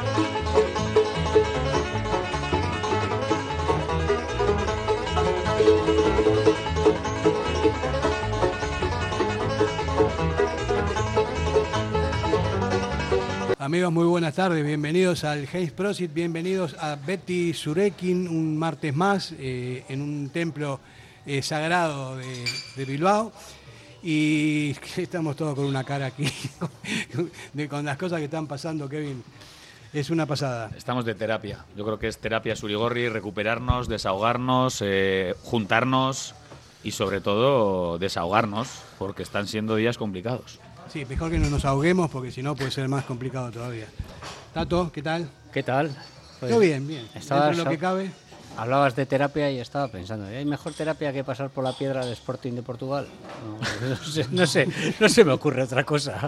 Amigos, muy buenas tardes, bienvenidos al Heinz Prosit, bienvenidos a Beti Surekin, un martes más en un templo sagrado de Bilbao. Y estamos todos con una cara aquí, con las cosas que están pasando, Kevin. Es una pasada. Estamos de terapia. Yo creo que es terapia Surigorri, recuperarnos, desahogarnos, juntarnos y sobre todo desahogarnos, porque están siendo días complicados. Sí, mejor que no nos ahoguemos porque si no puede ser más complicado todavía. Tato, ¿qué tal? ¿Qué tal? Todo bien, bien. Dentro de lo que cabe. Hablabas de terapia y estaba pensando, ¿hay mejor terapia que pasar por la piedra del Sporting de Portugal? No se me ocurre otra cosa.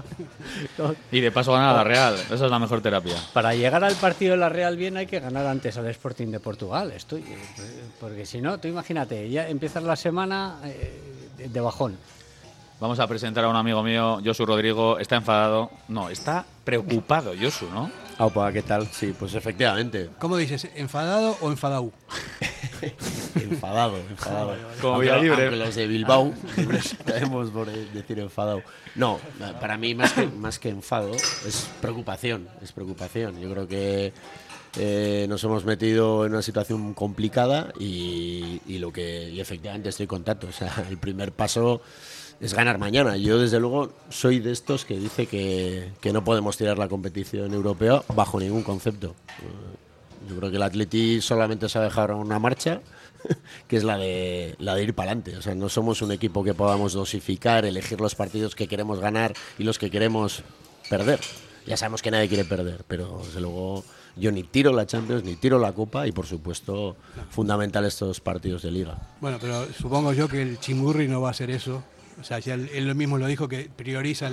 Y de paso ganar a la Real, esa es la mejor terapia. Para llegar al partido de la Real bien hay que ganar antes al Sporting de Portugal. Porque si no, tú imagínate, ya empiezas la semana de bajón. Vamos a presentar a un amigo mío, Josu Rodrigo. Está enfadado. No, está preocupado, Josu, ¿no? Opa, ¿qué tal? Sí, pues efectivamente. ¿Cómo dices? ¿Enfadado o enfadau? Enfadado. Como Villalibre. Aunque los de Bilbao siempre sabemos por decir enfadado. No, para mí más que enfado es preocupación. Yo creo que nos hemos metido en una situación complicada y efectivamente estoy contento. O sea, el primer paso es ganar mañana. Yo, desde luego, soy de estos que dice que no podemos tirar la competición europea bajo ningún concepto. Yo creo que el Atleti solamente se ha dejado una marcha, que es la de ir para adelante. O sea, no somos un equipo que podamos dosificar, elegir los partidos que queremos ganar y los que queremos perder. Ya sabemos que nadie quiere perder, pero desde luego yo ni tiro la Champions, ni tiro la Copa y, por supuesto, fundamental estos partidos de Liga. Bueno, pero supongo yo que el Chimurri no va a hacer eso. O sea, ya él mismo lo dijo, que prioriza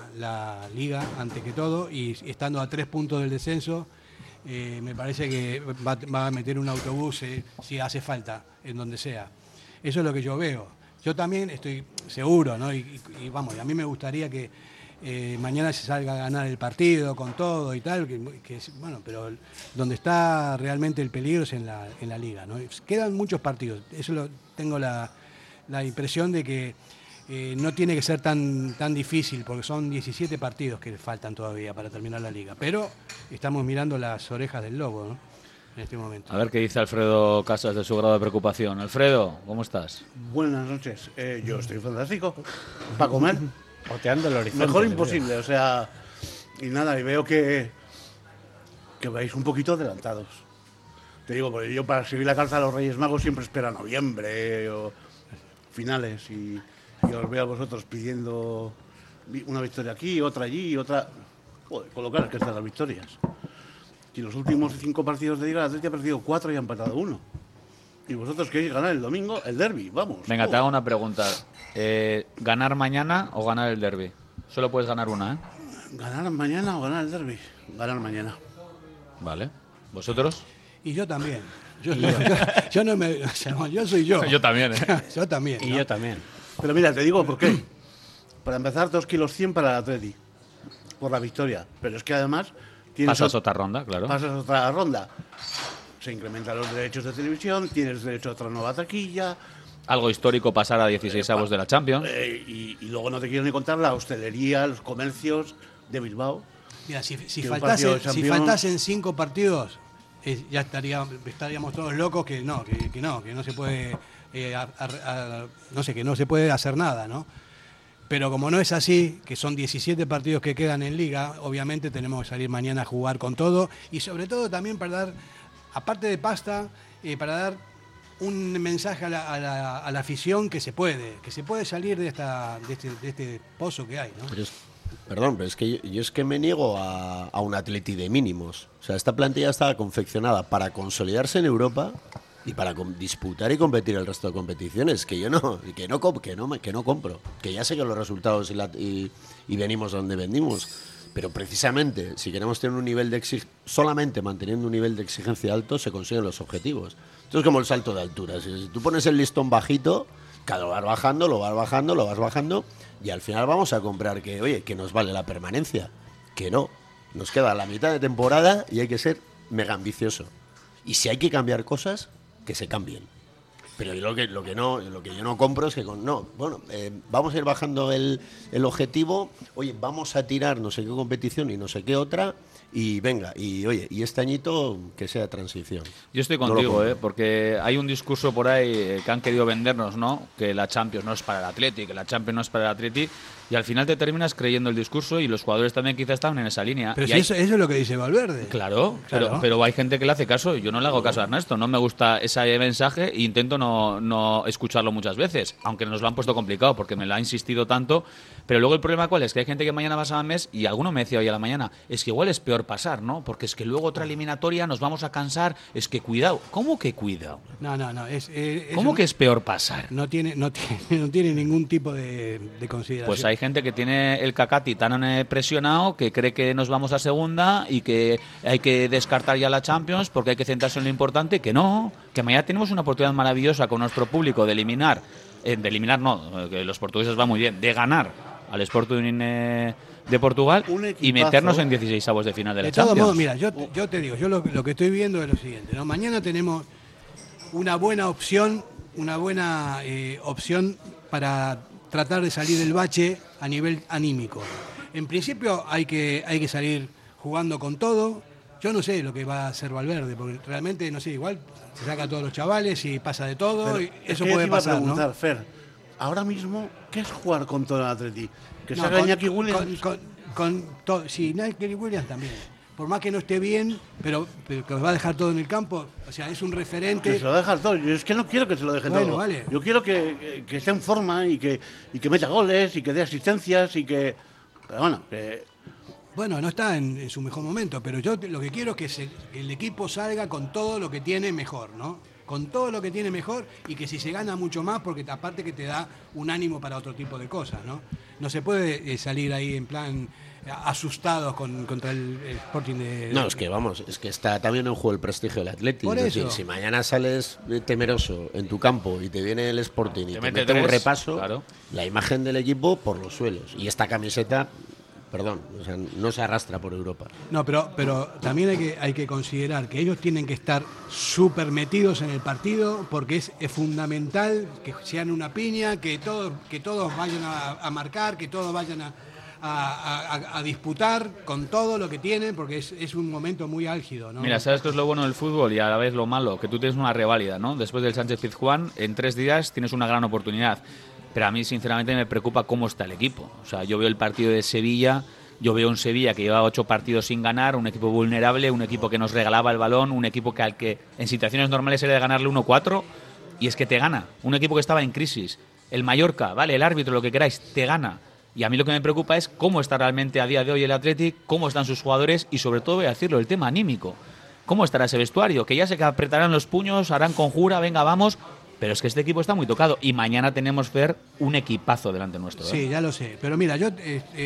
la Liga antes que todo, y estando a 3 puntos del descenso, me parece que va a meter un autobús si hace falta, en donde sea. Eso es lo que yo veo. Yo también estoy seguro, ¿no? Y vamos, a mí me gustaría que mañana se salga a ganar el partido con todo y tal, bueno, pero donde está realmente el peligro es en la Liga, ¿no? Quedan muchos partidos, eso tengo la impresión de que no tiene que ser tan difícil, porque son 17 partidos que faltan todavía para terminar la Liga, pero estamos mirando las orejas del lobo, ¿no? En este momento. A ver qué dice Alfredo Casas de su grado de preocupación. Alfredo, ¿cómo estás? Buenas noches. Yo estoy fantástico para comer. Oteando el horizonte. Mejor imposible, o sea, y nada, y veo que vais un poquito adelantados. Te digo, porque yo para escribir la carta a los Reyes Magos siempre espero a noviembre o finales, y os veo a vosotros pidiendo una victoria aquí, otra allí, otra... Joder, colocar que están las victorias. Y los últimos 5 partidos de Liga, el Atleti ha perdido 4 y ha empatado 1. Y vosotros queréis ganar el domingo el derbi, vamos. Venga, te hago una pregunta. ¿Ganar mañana o ganar el derbi? Solo puedes ganar una, ¿eh? ¿Ganar mañana o ganar el derbi? Ganar mañana. Vale. ¿Vosotros? Y yo también. Yo no me... O sea, yo soy yo. Yo también, ¿eh? Yo también. Y ¿no? yo también. Pero mira, te digo por qué. Para empezar, 2 kilos 100 para el Atleti, por la victoria. Pero es que además... Pasas otra ronda, claro. Pasas otra ronda. Se incrementan los derechos de televisión, tienes derecho a otra nueva taquilla. Algo histórico, pasar a 16avos de la Champions. Y luego no te quiero ni contar la hostelería, los comercios de Bilbao. Mira, si faltasen 5 partidos, ya estaríamos todos locos que no se puede, no sé, que no se puede hacer nada, ¿no? Pero como no es así, que son 17 partidos que quedan en Liga, obviamente tenemos que salir mañana a jugar con todo, y sobre todo también para dar, aparte de pasta, para dar un mensaje a la afición que se puede salir de este pozo que hay, ¿no? Pero es que yo es que me niego a un Atleti de mínimos. O sea, esta plantilla estaba confeccionada para consolidarse en Europa y para disputar y competir el resto de competiciones, que yo no compro, que ya sé que los resultados y venimos donde venimos, pero precisamente si queremos tener un nivel de solamente manteniendo un nivel de exigencia alto se consiguen los objetivos. Esto es como el salto de altura. Si tú pones el listón bajito, lo vas bajando y al final vamos a comprar que nos vale la permanencia, que no Nos queda la mitad de temporada y hay que ser mega ambicioso. Y si hay que cambiar cosas, que se cambien. Pero lo que yo no compro es que vamos a ir bajando el objetivo, oye, vamos a tirar no sé qué competición y no sé qué otra, y venga, y este añito que sea transición. Yo estoy contigo, porque hay un discurso por ahí que han querido vendernos, ¿no? Que la Champions no es para el Atleti, que la Champions no es para el Atleti, y al final te terminas creyendo el discurso y los jugadores también quizás están en esa línea. Pero y si eso es lo que dice Valverde. Claro. Pero hay gente que le hace caso y yo no le hago caso a Ernesto. No me gusta ese mensaje e intento no escucharlo muchas veces, aunque nos lo han puesto complicado porque me lo ha insistido tanto. Pero luego el problema ¿cuál es? Que hay gente que mañana pasa a mes y alguno me decía hoy a la mañana, es que igual es peor pasar, ¿no? Porque es que luego otra eliminatoria nos vamos a cansar, es que cuidado. ¿Cómo que cuidado? No. ¿Cómo que es peor pasar? No tiene ningún tipo de consideración. Pues hay gente que tiene el cacati tan presionado que cree que nos vamos a segunda y que hay que descartar ya la Champions porque hay que centrarse en lo importante, que no, que mañana tenemos una oportunidad maravillosa con nuestro público de eliminar, que los portugueses van muy bien, de ganar al Sporting de Portugal y meternos en 16avos de final de la Champions. De todos modos, mira, yo te digo, yo lo que estoy viendo es lo siguiente, ¿no? Mañana tenemos una buena opción para tratar de salir del bache a nivel anímico. En principio hay que salir jugando con todo. Yo no sé lo que va a hacer Valverde, porque realmente, no sé, igual se saca a todos los chavales y pasa de todo. Pero y eso es que puede yo te pasar, iba a preguntar, ¿no? Fer, ahora mismo, ¿qué es jugar con todo el Atleti? Que No, salga Iñaki Williams. Sí, Iñaki Williams también. Por más que no esté bien, pero que va a dejar todo en el campo. O sea, es un referente. Que se lo va a dejar todo. Yo es que no quiero que se lo deje todo. Vale. Yo quiero que esté en forma y que meta goles y que dé asistencias y que... Pero bueno, Bueno, no está en su mejor momento, pero yo lo que quiero es que el equipo salga con todo lo que tiene mejor, ¿no? Con todo lo que tiene mejor y que si se gana mucho más, porque aparte que te da un ánimo para otro tipo de cosas, ¿no? No se puede salir ahí en plan asustados contra el Sporting de... No, es que está también en juego el prestigio del Atlético. Por Es decir, eso. si mañana sales temeroso en tu campo y te viene el Sporting y te mete mete un tres, repaso, claro. la imagen del equipo por los suelos. Y esta camiseta, perdón, o sea, no se arrastra por Europa. No, pero también hay que considerar que ellos tienen que estar súper metidos en el partido porque es fundamental que sean una piña, que todos vayan a marcar, que todos vayan a disputar con todo lo que tienen, porque es un momento muy álgido, ¿no? Mira, ¿sabes qué es lo bueno del fútbol y a la vez lo malo? Que tú tienes una reválida, ¿no? Después del Sánchez-Pizjuán, en 3 días tienes una gran oportunidad. Pero a mí, sinceramente, me preocupa cómo está el equipo. O sea, yo veo el partido de Sevilla, yo veo un Sevilla que lleva 8 partidos sin ganar, un equipo vulnerable, un equipo que nos regalaba el balón, un equipo que al que en situaciones normales era de ganarle 1-4, y es que te gana. Un equipo que estaba en crisis. El Mallorca, vale, el árbitro, lo que queráis, te gana. Y a mí lo que me preocupa es cómo está realmente a día de hoy el Athletic, cómo están sus jugadores y sobre todo, voy a decirlo, el tema anímico. ¿Cómo estará ese vestuario? Que ya sé que apretarán los puños, harán conjura, venga, vamos... Pero es que este equipo está muy tocado y mañana tenemos, Fer, un equipazo delante nuestro. Sí, ya lo sé. Pero mira, yo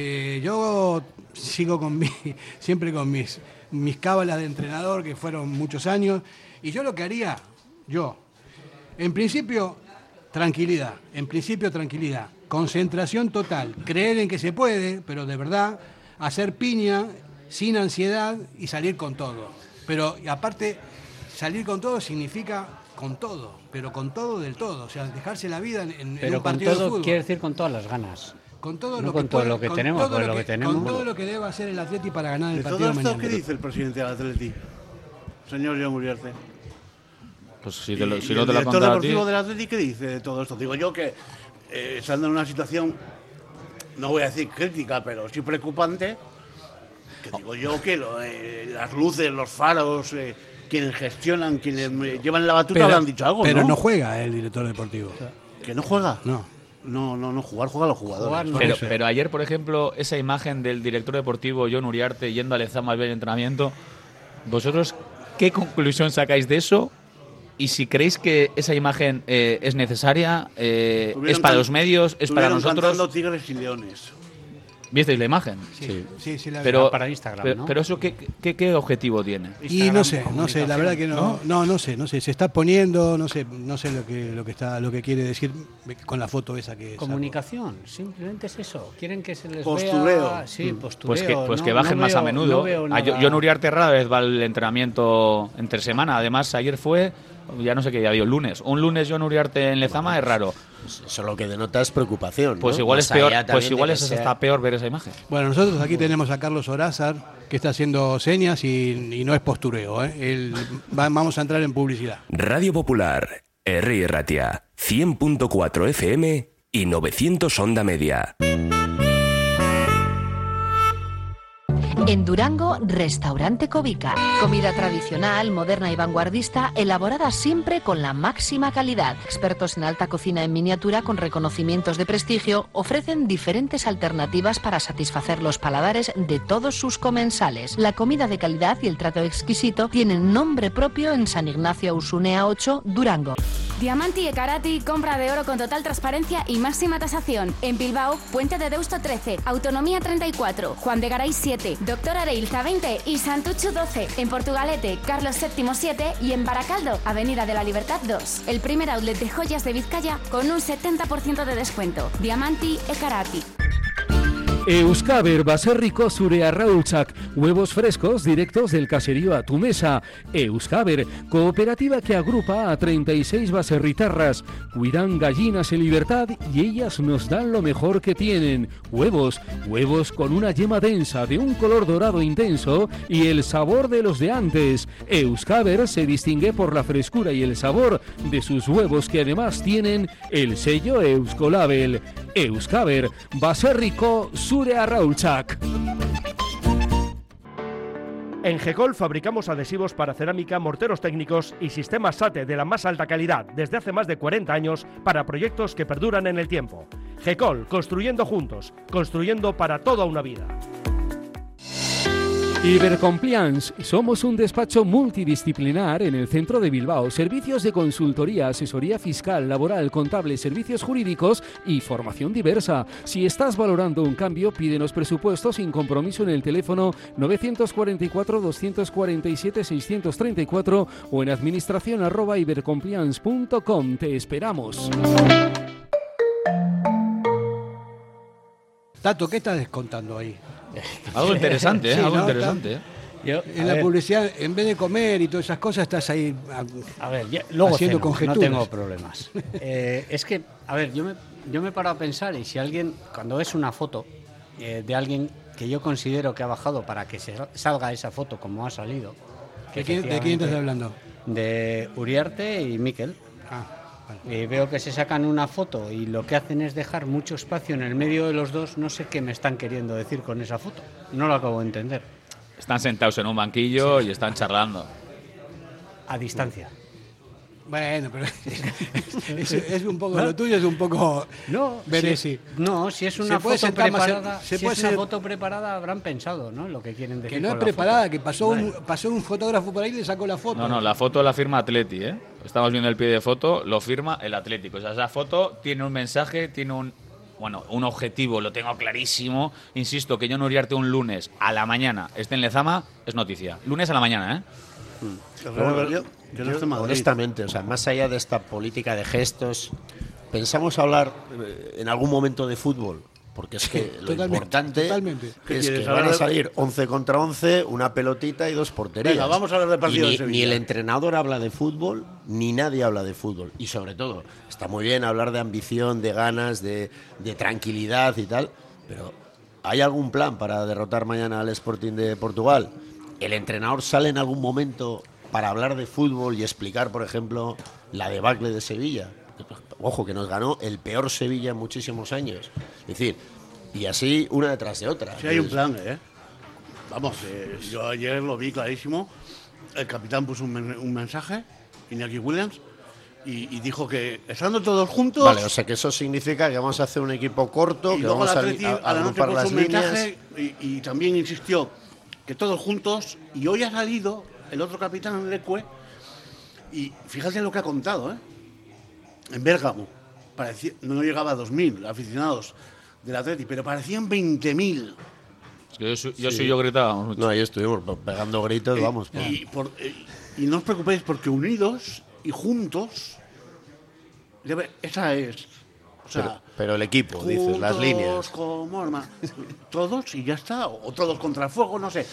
sigo siempre con mis cábalas de entrenador, que fueron muchos años, y yo lo que haría, en principio, tranquilidad, concentración total, creer en que se puede, pero de verdad, hacer piña, sin ansiedad y salir con todo. Pero y aparte, salir con todo significa con todo, pero con todo del todo, o sea, dejarse la vida en un partido de todo fútbol. quiere decir con todas las ganas. Con todo No lo con que todo pueda, lo que con tenemos, todo con lo lo que tenemos. con todo lo que deba hacer el Atleti para ganar el ¿de partido todo esto mañana. qué dice el presidente del Atleti? Señor John Uriarte. Pues si Y no te el lo ha director contado a ti... deportivo del Atleti, ¿qué dice de todo esto? Digo yo que estando en una situación, no voy a decir crítica, pero sí preocupante, que digo yo que las luces, los faros, quienes gestionan, quienes llevan la batuta, le han dicho algo, pero ¿no? no juega el director deportivo. ¿Que no juega? No. No, juega a los jugadores. Pero ayer, por ejemplo, esa imagen del director deportivo John Uriarte yendo al Lezama a ver el entrenamiento, ¿vosotros qué conclusión sacáis de eso? Y si creéis que esa imagen es necesaria, es para los medios, es para nosotros... Cantando Tigres y Leones. ¿Visteis la imagen? Sí, la vi. Pero, para Instagram, ¿no? pero eso, ¿qué objetivo tiene? Y no sé, la verdad que no sé, se está poniendo, no sé lo que quiere decir con la foto esa que comunicación, simplemente es eso. Quieren que se les Postureo. vea, sí, postureo. Pues que bajen más a menudo. No veo nada. John Uriarte rara vez va al entrenamiento entre semana. Además, ayer fue, ya no sé qué día dio, lunes. Un lunes John Uriarte en Lezama es raro. Eso lo que denota es preocupación. Pues ¿no? igual Más es peor, allá pues también igual de es que sea- hasta peor ver esa imagen. Bueno, nosotros aquí tenemos a Carlos Orázar, que está haciendo señas y no es postureo. Vamos a entrar en publicidad. Radio Popular, Herri Ratia, 100.4 FM y 900 onda media. En Durango, Restaurante Cobica. Comida tradicional, moderna y vanguardista, elaborada siempre con la máxima calidad. Expertos en alta cocina en miniatura con reconocimientos de prestigio ofrecen diferentes alternativas para satisfacer los paladares de todos sus comensales. La comida de calidad y el trato exquisito tienen nombre propio en San Ignacio Ausunea 8, Durango. Diamanti e Karati, compra de oro con total transparencia y máxima tasación. En Bilbao, Puente de Deusto 13, Autonomía 34, Juan de Garay 7, Doctor Areilza 20 y Santucho 12. En Portugalete, Carlos VII 7 y en Baracaldo, Avenida de la Libertad 2. El primer outlet de joyas de Vizcaya con un 70% de descuento. Diamanti e Karati. Euskaber baserriko zure arraultzak, huevos frescos directos del caserío a tu mesa. Euskaber, cooperativa que agrupa a 36 baserritarras. Cuidan gallinas en libertad y ellas nos dan lo mejor que tienen. Huevos con una yema densa de un color dorado intenso y el sabor de los de antes. Euskaber se distingue por la frescura y el sabor de sus huevos que además tienen el sello Euskolabel. Euskaber, baserriko zure arraultzak. En GECOL fabricamos adhesivos para cerámica, morteros técnicos y sistemas SATE de la más alta calidad desde hace más de 40 años para proyectos que perduran en el tiempo. GECOL, construyendo juntos, construyendo para toda una vida. Ibercompliance, somos un despacho multidisciplinar en el centro de Bilbao. Servicios de consultoría, asesoría fiscal, laboral, contable, servicios jurídicos y formación diversa. Si estás valorando un cambio, pídenos presupuesto sin compromiso en el teléfono 944-247-634 o en administración@ibercompliance.com. Te esperamos. Tato, ¿qué estás descontando ahí? Algo interesante, Sí, algo ¿no? interesante. En la publicidad, en vez de comer y todas esas cosas, estás ahí A ver, luego haciendo ceno, conjeturas. no tengo problemas. Es que, a ver, yo me paro a pensar y si alguien, cuando ves una foto de alguien que yo considero que ha bajado para que salga esa foto como ha salido. ¿De quién estás hablando? De Uriarte y Miquel. Y veo que se sacan una foto y lo que hacen es dejar mucho espacio en el medio de los dos. No sé qué me están queriendo decir con esa foto. No lo acabo de entender. Están sentados en un banquillo y están charlando. A distancia. Bueno, pero es un poco, lo tuyo es un poco si es una foto preparada, foto preparada habrán pensado, ¿no? Lo que quieren decir. Que no es con la preparada, foto. que pasó un fotógrafo por ahí y le sacó la foto. No, la foto la firma Atleti, ¿eh? Estamos viendo el pie de foto, lo firma el Atlético. O sea, esa foto tiene un mensaje, tiene un objetivo, lo tengo clarísimo. Insisto, que John Uriarte un lunes a la mañana esté en Lezama es noticia. Lunes a la mañana, ¿eh? Yo honestamente, o sea, más allá de esta política de gestos, pensamos hablar en algún momento de fútbol, porque es que lo importante es que van a salir 11 contra 11, una pelotita y dos porterías. Venga, vamos a hablar de partido de Sevilla. Ni el entrenador habla de fútbol, ni nadie habla de fútbol. Y sobre todo, está muy bien hablar de ambición, de ganas, de tranquilidad y tal, pero ¿hay algún plan para derrotar mañana al Sporting de Portugal? ¿El entrenador sale en algún momento para hablar de fútbol y explicar, por ejemplo, la debacle de Sevilla? Ojo, que nos ganó el peor Sevilla en muchísimos años. Es decir, y así una detrás de otra. Sí hay un plan, ¿eh? Vamos, yo ayer lo vi clarísimo. El capitán puso un mensaje, Iñaki Williams, y dijo que estando todos juntos... Vale, o sea que eso significa que vamos a hacer un equipo corto, y que luego vamos a la noche agrupar puso las un líneas... mensaje y también insistió que todos juntos, y hoy ha salido el otro capitán, Leque, y fíjate lo que ha contado, ¿eh? En Bérgamo, no llegaba a 2.000 aficionados del Atleti, pero parecían 20.000. Yo gritaba mucho. No, ahí estuvimos pegando gritos, vamos. Y no os preocupéis porque unidos y juntos, esa es. O sea, pero el equipo, juntos, dices, las líneas. Como todos y ya está, o todos contra el fuego, no sé.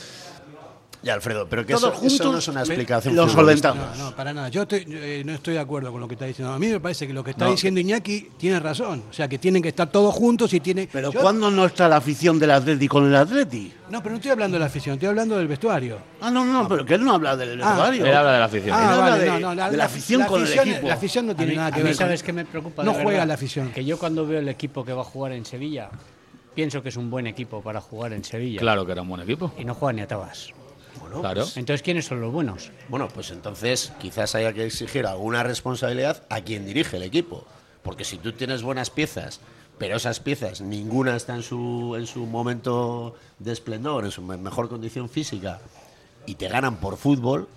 Ya, Alfredo, pero que todos eso juntos, no es una explicación. Lo solventamos. No, para nada. Yo no estoy de acuerdo con lo que está diciendo. A mí me parece que lo que está diciendo Iñaki tiene razón. O sea, que tienen que estar todos juntos y tiene. Pero ¿cuándo no está la afición del Atleti con el Atleti? No, pero no estoy hablando de la afición, estoy hablando del vestuario. No, pero que él no habla del vestuario. Él habla de la afición. Él habla vale, de la afición con el equipo. La afición no tiene nada que ver. ¿Sabes qué me preocupa? No juega la afición. Que yo cuando veo el equipo que va a jugar en Sevilla, pienso que es un buen equipo para jugar en Sevilla. Claro que era un buen equipo. Y no juega ni a tabas. Bueno, claro. Entonces, ¿quiénes son los buenos? Bueno, pues entonces quizás haya que exigir alguna responsabilidad a quien dirige el equipo. Porque si tú tienes buenas piezas, pero esas piezas ninguna está en su momento de esplendor, en su mejor condición física, y te ganan por fútbol,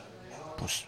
pues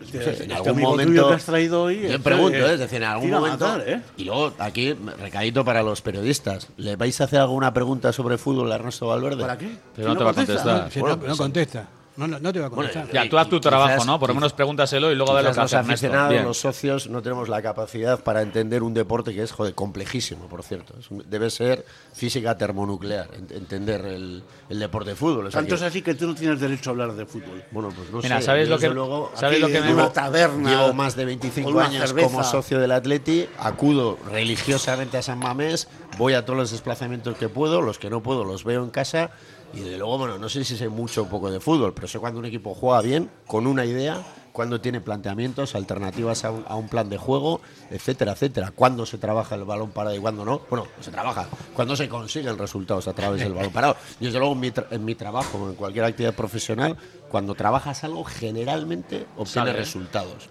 en algún momento que has traído hoy, yo pregunto, es decir, en algún momento matar, y luego aquí recadito para los periodistas, ¿le vais a hacer alguna pregunta sobre fútbol a Ernesto Valverde? ¿Para qué? Pero no te va a contestar. No contesta. No te va a contestar. Ya, tú haz tu trabajo, ¿no? Por lo menos pregúntaselo y luego a ver lo que los hace Ernesto. aficionados, Bien. los socios, no tenemos la capacidad para entender un deporte que es, complejísimo, por cierto. Debe ser física termonuclear, entender el deporte de fútbol. O sea Tanto es así que tú no tienes derecho a hablar de fútbol. Bueno, pues no Mira, sé. ¿sabes Yo, lo que, desde luego, ¿sabes lo que en me una taberna, llevo más de 25 con una años cerveza. como socio del Atleti, acudo religiosamente a San Mamés, voy a todos los desplazamientos que puedo, los que no puedo los veo en casa. Y de luego, bueno, no sé si sé mucho o poco de fútbol, pero sé cuando un equipo juega bien, con una idea, cuando tiene planteamientos, alternativas a un plan de juego, etcétera, etcétera. Cuándo se trabaja el balón parado y cuándo no. Bueno, se trabaja. Cuándo se consiguen resultados a través del balón parado. Y desde luego en mi trabajo, en cualquier actividad profesional, cuando trabajas algo, generalmente obtienes resultados.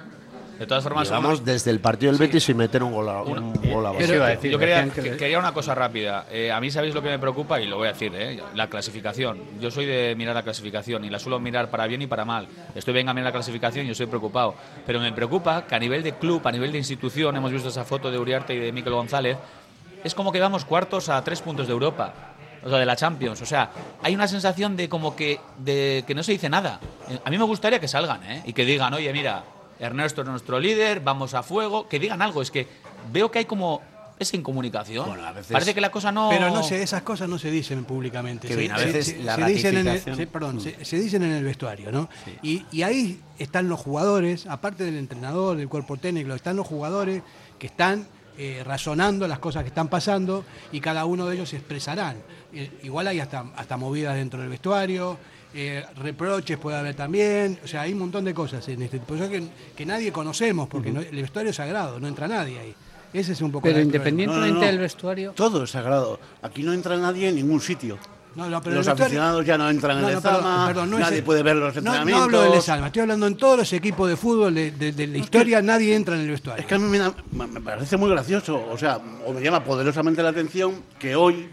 De todas formas, vamos desde el partido del Betis sin meter un gol a base. Yo quería una cosa rápida. A mí sabéis lo que me preocupa y lo voy a decir, la clasificación. Yo soy de mirar la clasificación y la suelo mirar para bien y para mal. Venga a mirar la clasificación y yo estoy preocupado. Pero me preocupa que a nivel de club, a nivel de institución, hemos visto esa foto de Uriarte y de Mikel González, es como que vamos cuartos a 3 puntos de Europa. O sea, de la Champions. O sea, hay una sensación de como que no se dice nada. A mí me gustaría que salgan, y que digan, oye, mira, Ernesto es nuestro líder, vamos a fuego, que digan algo. Es que veo que hay como esa incomunicación. Bueno, a veces parece que la cosa no... Pero no sé, esas cosas no se dicen públicamente. Que bien, a veces la se dicen ratificación... se dicen en el vestuario, ¿no? Sí. Y ahí están los jugadores, aparte del entrenador, del cuerpo técnico, están los jugadores que están razonando las cosas que están pasando y cada uno de ellos se expresarán. Igual hay hasta movidas dentro del vestuario. Reproches puede haber también, o sea, hay un montón de cosas en este tipo que nadie conocemos porque el vestuario es sagrado, no entra nadie ahí. Ese es un poco. Pero independientemente del vestuario, todo es sagrado. Aquí no entra nadie en ningún sitio. Pero los aficionados ya no entran en el Lezama, nadie puede ver los entrenamientos. No hablo del Lezama, estoy hablando en todos los equipos de fútbol de la historia, nadie entra en el vestuario. Es que a mí me parece muy gracioso, o me llama poderosamente la atención que hoy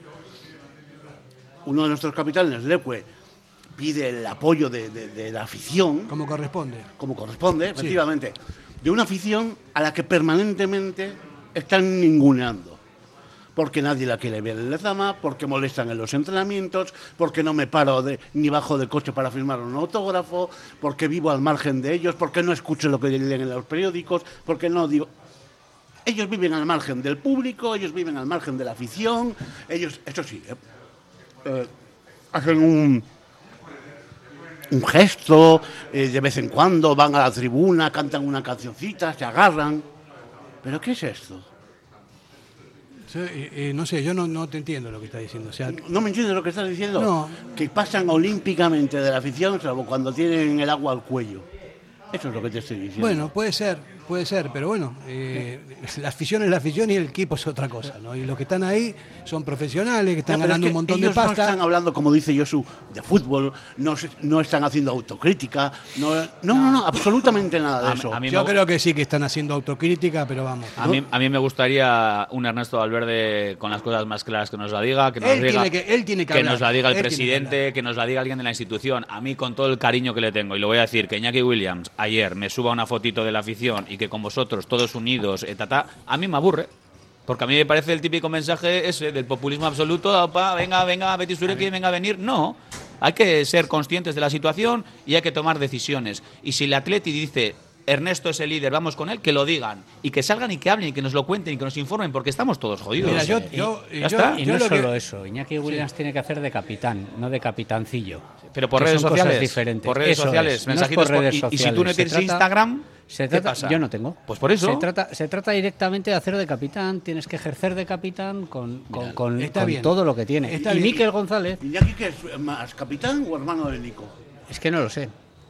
uno de nuestros capitanes, Leque, pide el apoyo de la afición. Como corresponde. Como corresponde, efectivamente. De una afición a la que permanentemente están ninguneando. Porque nadie la quiere ver en Lezama, porque molestan en los entrenamientos, porque no me paro ni bajo del coche para firmar un autógrafo, porque vivo al margen de ellos, porque no escucho lo que leen en los periódicos, porque no digo... Ellos viven al margen del público, ellos viven al margen de la afición, ellos, eso sí, hacen un gesto, de vez en cuando van a la tribuna, cantan una cancioncita, se agarran. ¿Pero qué es esto? No sé, yo no te entiendo lo que estás diciendo. O sea, ¿No me entiendes lo que estás diciendo? No. Que pasan olímpicamente de la afición, salvo cuando tienen el agua al cuello. Eso es lo que te estoy diciendo. Bueno, puede ser, pero bueno, la afición es la afición y el equipo es otra cosa, ¿no? Y los que están ahí son profesionales, que están ganando un montón de pasta. No están hablando, como dice Josu, de fútbol, no están haciendo autocrítica, no, absolutamente nada de eso. Yo creo que sí que están haciendo autocrítica, pero vamos. A mí me gustaría un Ernesto Valverde con las cosas más claras que nos la diga, que nos nos la diga el presidente, que nos la diga alguien de la institución. A mí, con todo el cariño que le tengo, y lo voy a decir, que Iñaki Williams ayer me suba una fotito de la afición y que con vosotros todos unidos, a mí me aburre. Porque a mí me parece el típico mensaje ese del populismo absoluto, opa, venga, Betis Zurekin, venga a venir. No, hay que ser conscientes de la situación y hay que tomar decisiones. Y si el Atleti dice, Ernesto es el líder, vamos con él, que lo digan. Y que salgan y que hablen y que nos lo cuenten y que nos informen, porque estamos todos jodidos. Mira, y no solo eso, Iñaki Williams tiene que hacer de capitán, no de capitancillo. Pero por redes sociales. Diferentes. Por redes sociales, mensajitos. No redes sociales. Y si tú no tienes Instagram, ¿qué pasa? Yo no tengo. Pues por eso. Se trata directamente de hacer de capitán. Tienes que ejercer de capitán con todo lo que tiene. Está y bien. Mikel González. ¿Iñaki qué es más, capitán o hermano de Nico? Es que no lo sé.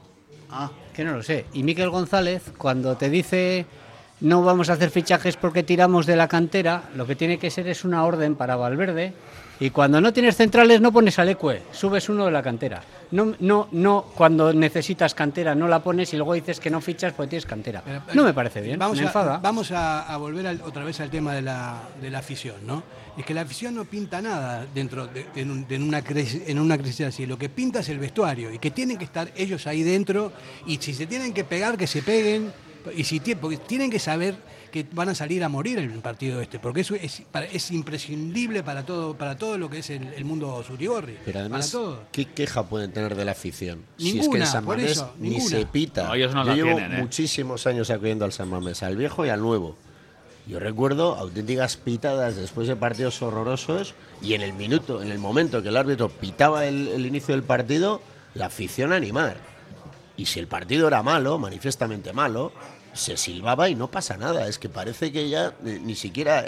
Que no lo sé. Y Mikel González, cuando te dice no vamos a hacer fichajes porque tiramos de la cantera, lo que tiene que ser es una orden para Valverde. Y cuando no tienes centrales no pones al Ecue, subes uno de la cantera. No, cuando necesitas cantera no la pones y luego dices que no fichas porque tienes cantera. No me parece bien, me enfada. Vamos a volver otra vez al tema de la afición, ¿no? Es que la afición no pinta nada dentro en una crisis así. Lo que pinta es el vestuario y que tienen que estar ellos ahí dentro y si se tienen que pegar, que se peguen y porque tienen que saber que van a salir a morir en el partido porque eso es imprescindible para todo lo que es el mundo Zurigorri. Pero además, ¿qué queja pueden tener de la afición? Ninguna, si es que en San Mamés eso, ni ninguna. se pita. No, ellos no Yo la llevo tienen, muchísimos años acudiendo al San Mamés, al viejo y al nuevo. Yo recuerdo auténticas pitadas después de partidos horrorosos y en el momento que el árbitro pitaba el inicio del partido, la afición a animar. Y si el partido era malo, manifiestamente malo, se silbaba y no pasa nada. Es que parece que ya ni siquiera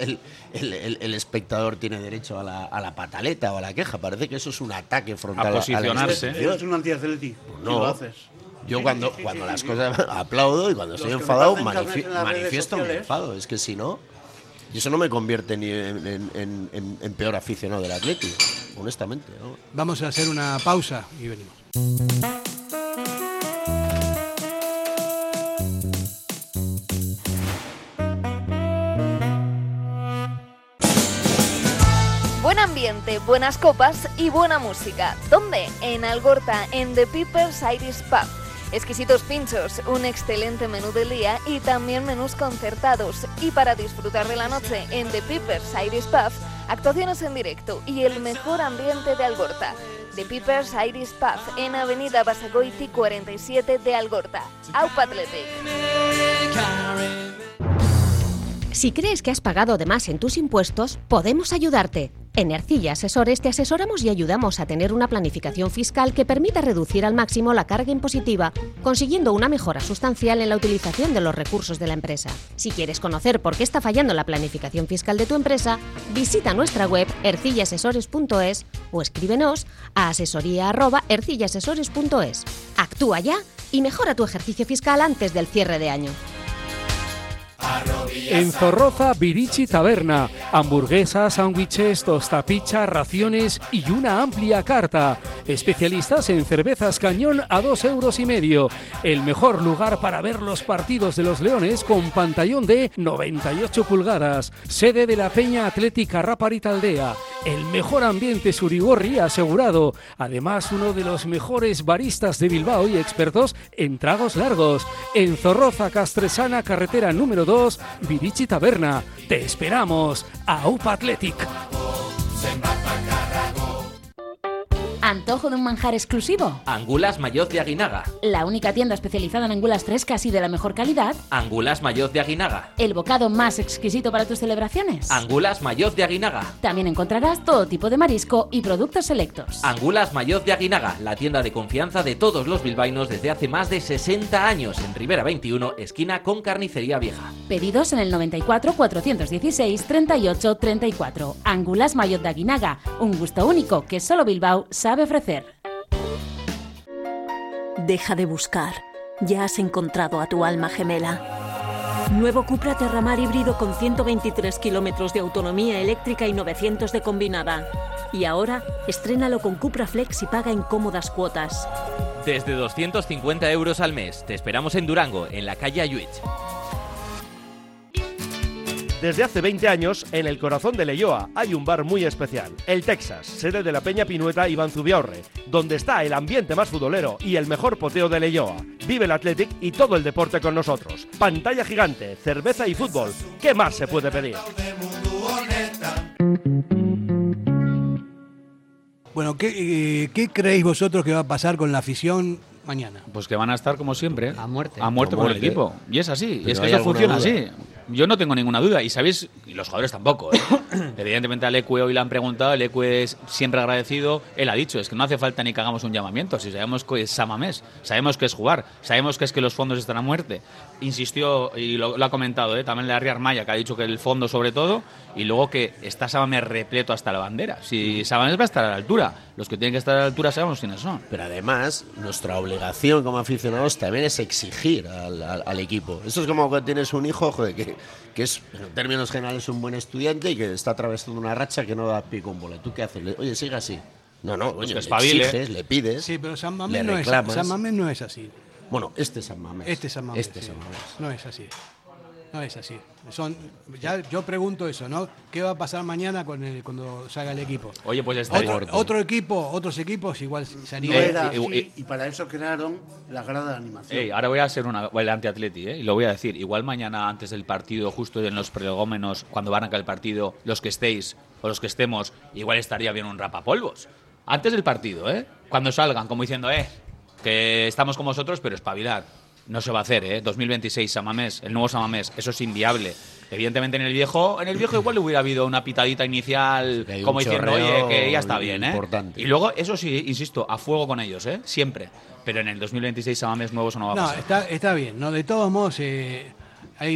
el espectador tiene derecho a la pataleta o a la queja. Parece que eso es un ataque frontal a posicionarse. ¿Eres un anti-Atleti? Pues no. ¿Qué lo haces? Yo cuando las cosas aplaudo y cuando estoy enfadado manifiesto mi enfado. Es que si no, y eso no me convierte ni en peor aficionado del Atleti, honestamente, ¿no? Vamos a hacer una pausa y venimos. Buen ambiente, buenas copas y buena música. ¿Dónde? En Algorta, en The Peepers Irish Pub. Exquisitos pinchos, un excelente menú del día y también menús concertados. Y para disfrutar de la noche en The Peepers Irish Pub, actuaciones en directo y el mejor ambiente de Algorta. The Peepers Irish Pub en Avenida Basagoiti 47 de Algorta. Aupa Athletic. Si crees que has pagado de más en tus impuestos, podemos ayudarte. En Ercilla Asesores te asesoramos y ayudamos a tener una planificación fiscal que permita reducir al máximo la carga impositiva, consiguiendo una mejora sustancial en la utilización de los recursos de la empresa. Si quieres conocer por qué está fallando la planificación fiscal de tu empresa, visita nuestra web ercillaasesores.es o escríbenos a asesoría@ercillaasesores.es. Actúa ya y mejora tu ejercicio fiscal antes del cierre de año. En Zorroza, Virici Taberna. Hamburguesas, sándwiches, tostapicha, raciones y una amplia carta. Especialistas en cervezas Cañón a 2,5 €. El mejor lugar para ver los partidos de los Leones con pantallón de 98 pulgadas. Sede de la Peña Atlética Raparita Aldea. El mejor ambiente Zurigorri asegurado. Además, uno de los mejores baristas de Bilbao y expertos en tragos largos. En Zorroza, Castresana, carretera número 2, Virici Taberna. Te esperamos. Aupa Athletic. ¿Antojo de un manjar exclusivo? Angulas Mayoz de Aguinaga. La única tienda especializada en angulas frescas y de la mejor calidad. Angulas Mayoz de Aguinaga. ¿El bocado más exquisito para tus celebraciones? Angulas Mayoz de Aguinaga. También encontrarás todo tipo de marisco y productos selectos. Angulas Mayoz de Aguinaga, la tienda de confianza de todos los bilbaínos desde hace más de 60 años en Rivera 21, esquina con Carnicería Vieja. Pedidos en el 94 416 38 34. Angulas Mayoz de Aguinaga, un gusto único que solo Bilbao sabe ofrecer. Deja de buscar. Ya has encontrado a tu alma gemela. Nuevo Cupra Terramar híbrido con 123 kilómetros de autonomía eléctrica y 900 de combinada. Y ahora, estrénalo con Cupra Flex y paga en cómodas cuotas. Desde 250 € al mes. Te esperamos en Durango, en la calle Ayuich. Desde hace 20 años, en el corazón de Leioa hay un bar muy especial, el Texas, sede de la Peña Pinueta Iván Zubiaurre, donde está el ambiente más futbolero y el mejor poteo de Leioa. Vive el Athletic y todo el deporte con nosotros. Pantalla gigante, cerveza y fútbol. ¿Qué más se puede pedir? Bueno, ¿qué creéis vosotros que va a pasar con la afición mañana? Pues que van a estar como siempre. A muerte. A muerte con el equipo. Y es así. Pero es que ¿hay eso alguna funciona duda? así. Yo no tengo ninguna duda. Y sabéis, y los jugadores tampoco. Evidentemente al Ecue hoy le han preguntado, el Ecue es siempre agradecido. Él ha dicho, es que no hace falta ni que hagamos un llamamiento. Si sabemos que es Samamés, sabemos que es jugar, sabemos que es que los fondos están a muerte. Insistió, y lo ha comentado, también Larry Armaya, que ha dicho que el fondo sobre todo, y luego que está Samamés repleto hasta la bandera. Si Samamés va a estar a la altura, los que tienen que estar a la altura sabemos quiénes son. Pero además, nuestra obligación como aficionados también es exigir al equipo. Eso es como cuando tienes un hijo, joder, que es, en términos generales, un buen estudiante y que está atravesando una racha que no da pie con bola. ¿Tú qué haces? Oye, sigue así. No, Pues coño, que espabile. le exiges, le pides. Sí, pero San le Mamés no, reclamas. San Mamés no es así. Bueno, este es San Mamés. Este es San Mamés. Este es sí. San Mamés. No es así. No es así. Yo pregunto eso, ¿no? ¿Qué va a pasar mañana cuando salga el equipo? Oye, pues está Otros equipos igual se No animan. era así, y para eso crearon la grada de animación. Ahora voy a ser el anti-atleti, y lo voy a decir. Igual mañana antes del partido, justo en los prolegómenos, cuando va a arrancar el partido, los que estéis o los que estemos, igual estaría bien un rapapolvos. Antes del partido, cuando salgan, como diciendo, que estamos con vosotros, pero espabilad. No se va a hacer, 2026 Samamés, el nuevo Samamés, eso es inviable. Evidentemente en el viejo igual le hubiera habido una pitadita inicial, como diciendo, oye, que ya está bien, importante. Y luego, eso sí, insisto, a fuego con ellos, siempre. Pero en el 2026 Samamés nuevo eso no va a pasar. Está bien, ¿no? De todos modos, hay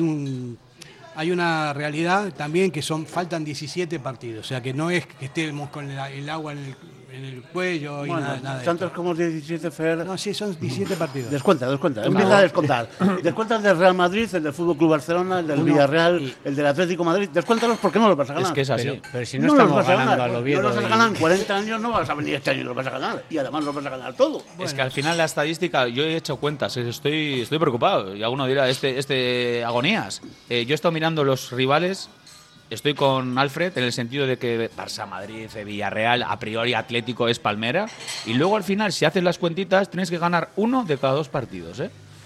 una realidad también que faltan 17 partidos, o sea que no es que estemos con el agua en el cuello y nada de tantos esto. como 17 Fer. No, sí, son 17 partidos. Descuenta. Empieza a descontar. Descuentas del Real Madrid, el del Fútbol Club Barcelona, el del Villarreal, el del Atlético de Madrid. Descuéntalos porque no los vas a ganar. Es que es así. Pero si no estamos ganando al No Oviedo. los vas a ganar en 40 años, no vas a venir este año y los vas a ganar. Y además los vas a ganar todo. Es que al final la estadística, yo he hecho cuentas, estoy preocupado. Y alguno dirá, agonías. Yo he estado mirando los rivales. Estoy con Alfred en el sentido de que Barça, Madrid, Villarreal, a priori Atlético es Palmera. Y luego al final, si haces las cuentitas, tienes que ganar 1 de cada 2 partidos,